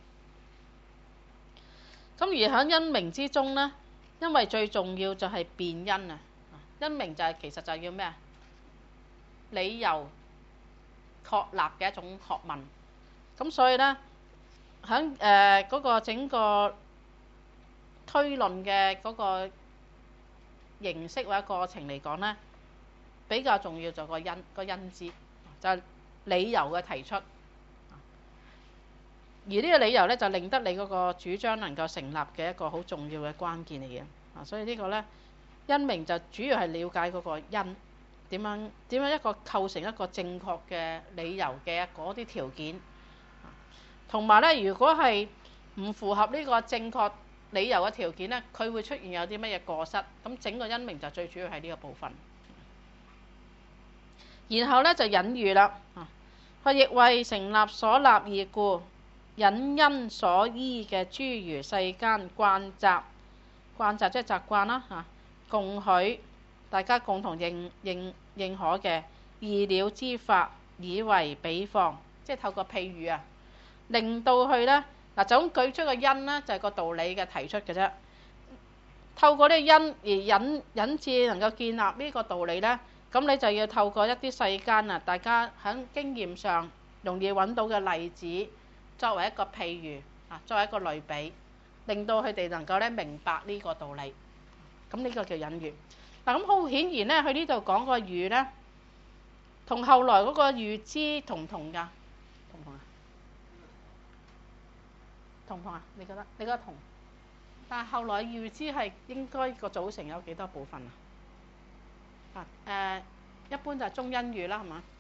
咁而喺因明之中咧，因為最重要就係辯因啊。因明就係其實就係要咩啊？理由確立嘅一種學問。咁所以咧喺誒嗰個整個推論嘅嗰個形式或者過程嚟講咧，比較重要就個因個因之，就係理由嘅提出。而呢個理由咧，就令得你嗰個主張能夠成立嘅一個好重要嘅關鍵嚟嘅。啊，所以呢個咧因明就主要係了解嗰個因點樣點樣一個構成一個正確嘅理由嘅嗰啲條件，同埋咧如果係唔符合呢個正確理由嘅條件咧，佢會出現有啲乜嘢過失。咁整個因明就最主要係呢個部分。然後咧就引喻啦，佢亦為成立所立義故，引因所依嘅諸如世間慣習，慣習即係習慣啦嚇，共許大家共同認認認可嘅義了之法，以為比方，即係透過譬喻啊，令到佢咧嗱，就咁舉出個因咧，就係個道理嘅提出嘅啫。透過呢個因而引引致能夠建立呢個道理咧，咁你就要透過一啲世間啊，大家喺經驗上容易揾到嘅例子，作為一個譬喻啊，作為一個類比，令到佢哋能夠咧明白呢個道理。咁呢個叫引喻。嗱，咁好顯然咧，佢呢度講個喻咧， 同後來嗰個預知同唔同㗎？同唔同啊？同唔同啊？你覺得？你覺得同？但係後來預知係應該個組成有幾多部分啊？啊誒，一般就係中因語啦，係嘛？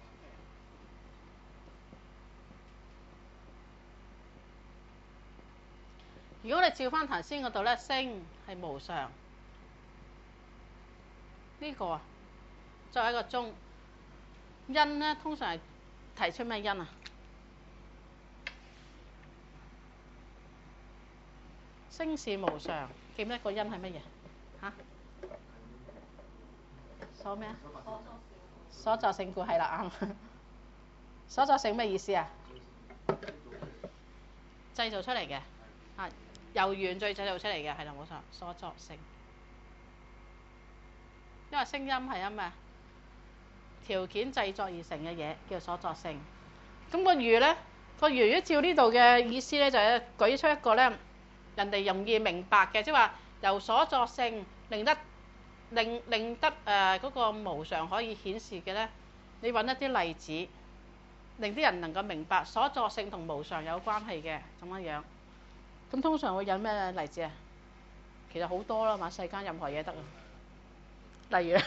如果你照翻頭先嗰度咧，星係無常，呢個啊作為一個中因咧，通常係提出咩因啊？星是無常，記唔記得個因係乜嘢？嚇？所咩啊？所作性故係啦，啱。所作性咩意思啊？製造出嚟嘅，啊，由原罪製造出嚟嘅，係啦，冇錯。所作性，因為聲音係因咩條件製作而成嘅嘢，叫所作性。咁個如咧，個如如果照呢度嘅意思咧，就係舉出一個咧，人哋容易明白嘅，即係話由所作性令得令令得誒嗰個無常可以顯示嘅咧，你揾一啲例子，令啲人能夠明白所作性同無常有關係嘅咁樣樣。咁通常會引咩例子啊？其實好多啦嘛，世間任何嘢得啊。例如咧，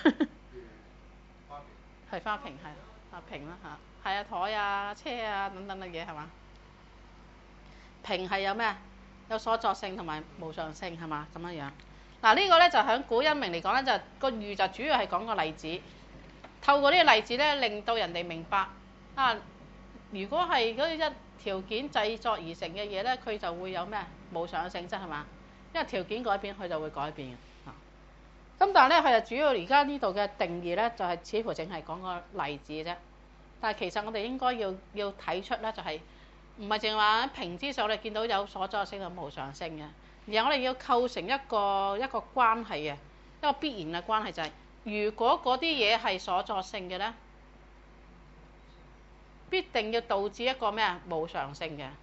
係花瓶，係啊瓶啦嚇，係啊台啊車啊等等嘅嘢係嘛？瓶係有咩？有所作性同埋無常性係嘛？咁樣樣。嗱呢個咧就喺古因明嚟講咧，就個喻就主要係講個例子，透過呢個例子咧，令到人哋明白啊。如果係嗰一條件製作而成嘅嘢咧，佢就會有咩無常嘅性質係嘛？因為條件改變，佢就會改變嘅。咁但係咧，佢就主要而家呢度嘅定義咧，就係似乎淨係講個例子啫。但係其實我哋應該要要睇出咧，就係唔係淨係話喺瓶之上我哋見到有所作性同無常性嘅，而係我哋要構成一個一個關係嘅一個必然嘅關係，就係如果嗰啲嘢係所作性嘅咧，必定要導致一個咩啊無常性嘅。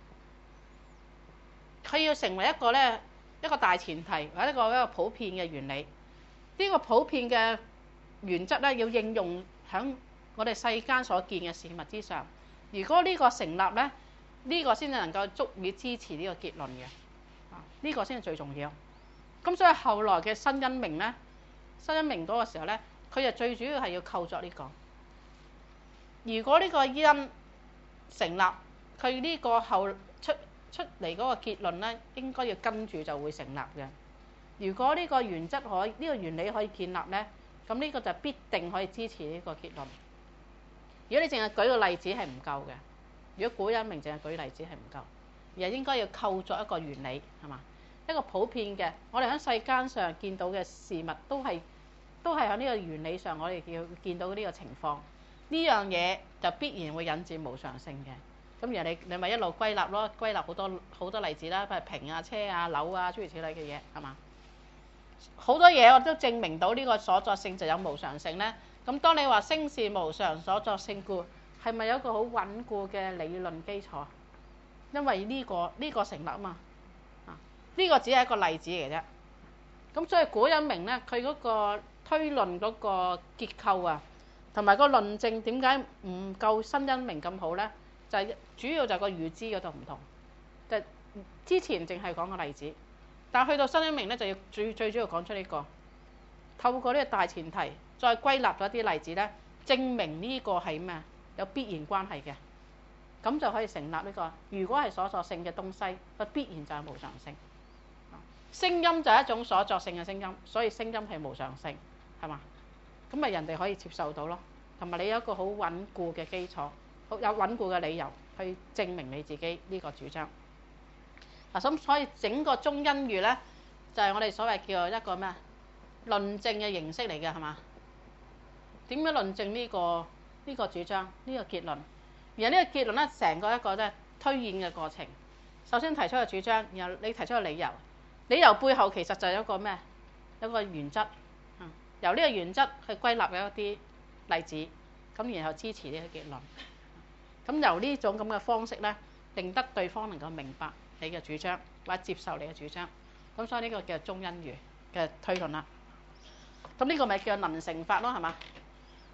佢要成為一個咧一個大前提或者一個一個普遍嘅原理。呢個普遍嘅原則咧，要應用喺我哋世間所見嘅事物之上。如果呢個成立咧，呢個先至能夠足以支持呢個結論嘅。啊，呢個先係最重要。咁所以後來嘅新因明咧，新因明嗰個時候咧，佢就最主要係要構作呢個。如果呢個因成立，佢呢個後出出嚟嗰個結論咧，應該要跟住就會成立嘅。如果呢個原則可以，呢個原理可以建立咧，咁呢個就必定可以支持呢個結論。如果你淨係舉個例子係唔夠嘅，如果古因明淨係舉例子係唔夠，而係應該要構作一個原理係嘛？一個普遍嘅，我哋喺世間上見到嘅事物都係都係喺呢個原理上，我哋要見到呢個情況。呢樣嘢就必然會引致無常性嘅。咁而你你咪一路歸納咯，歸納好多好多例子啦，譬如瓶啊、車啊、樓啊諸如此類嘅嘢係嘛？好多嘢我都證明到呢個所作性就有無常性咧。咁當你話星是無常，所作性故，係咪有一個好穩固嘅理論基礎？因為呢個呢個成立啊嘛，啊呢個只係一個例子嚟啫。咁所以古因明咧，佢嗰個推論嗰個結構啊，同埋個論證點解唔夠新因明咁好咧？就係主要就係個預知嗰度唔同。就之前淨係講個例子。但去到新因明咧，就要最最主要講出呢個，透過呢個大前提，再歸納咗一啲例子咧，證明呢個係咩？有必然關係嘅，咁就可以成立呢個。如果係所作性嘅東西，個必然就係無常性。聲音就係一種所作性嘅聲音，所以聲音係無常性，係嘛？咁咪人哋可以接受到咯，同埋你有一個好穩固嘅基礎，好有穩固嘅理由去證明你自己呢個主張。嗱，咁所以整個中因喻咧，就係我哋所謂叫做一個咩啊論證嘅形式嚟嘅，係嘛？點樣論證呢個呢個主張呢個結論？然後呢個結論咧，成個一個咧推演嘅過程。首先提出個主張，然後你提出個理由，理由背後其實就係一個咩？有個原則，嗯，由呢個原則去歸納嘅一啲例子，咁然後支持呢個結論。咁由呢種咁嘅方式咧，令得對方能夠明白你嘅主張或者接受你嘅主張，咁所以呢個叫做中因喻嘅推論啦。咁呢個咪叫能成法咯，係嘛？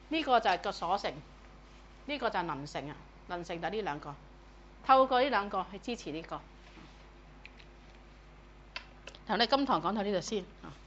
呢個就係個所成，呢個就係能成啊，能成就係呢兩個，透過呢兩個去支持呢個。嗱，我哋今堂講到呢度先啊。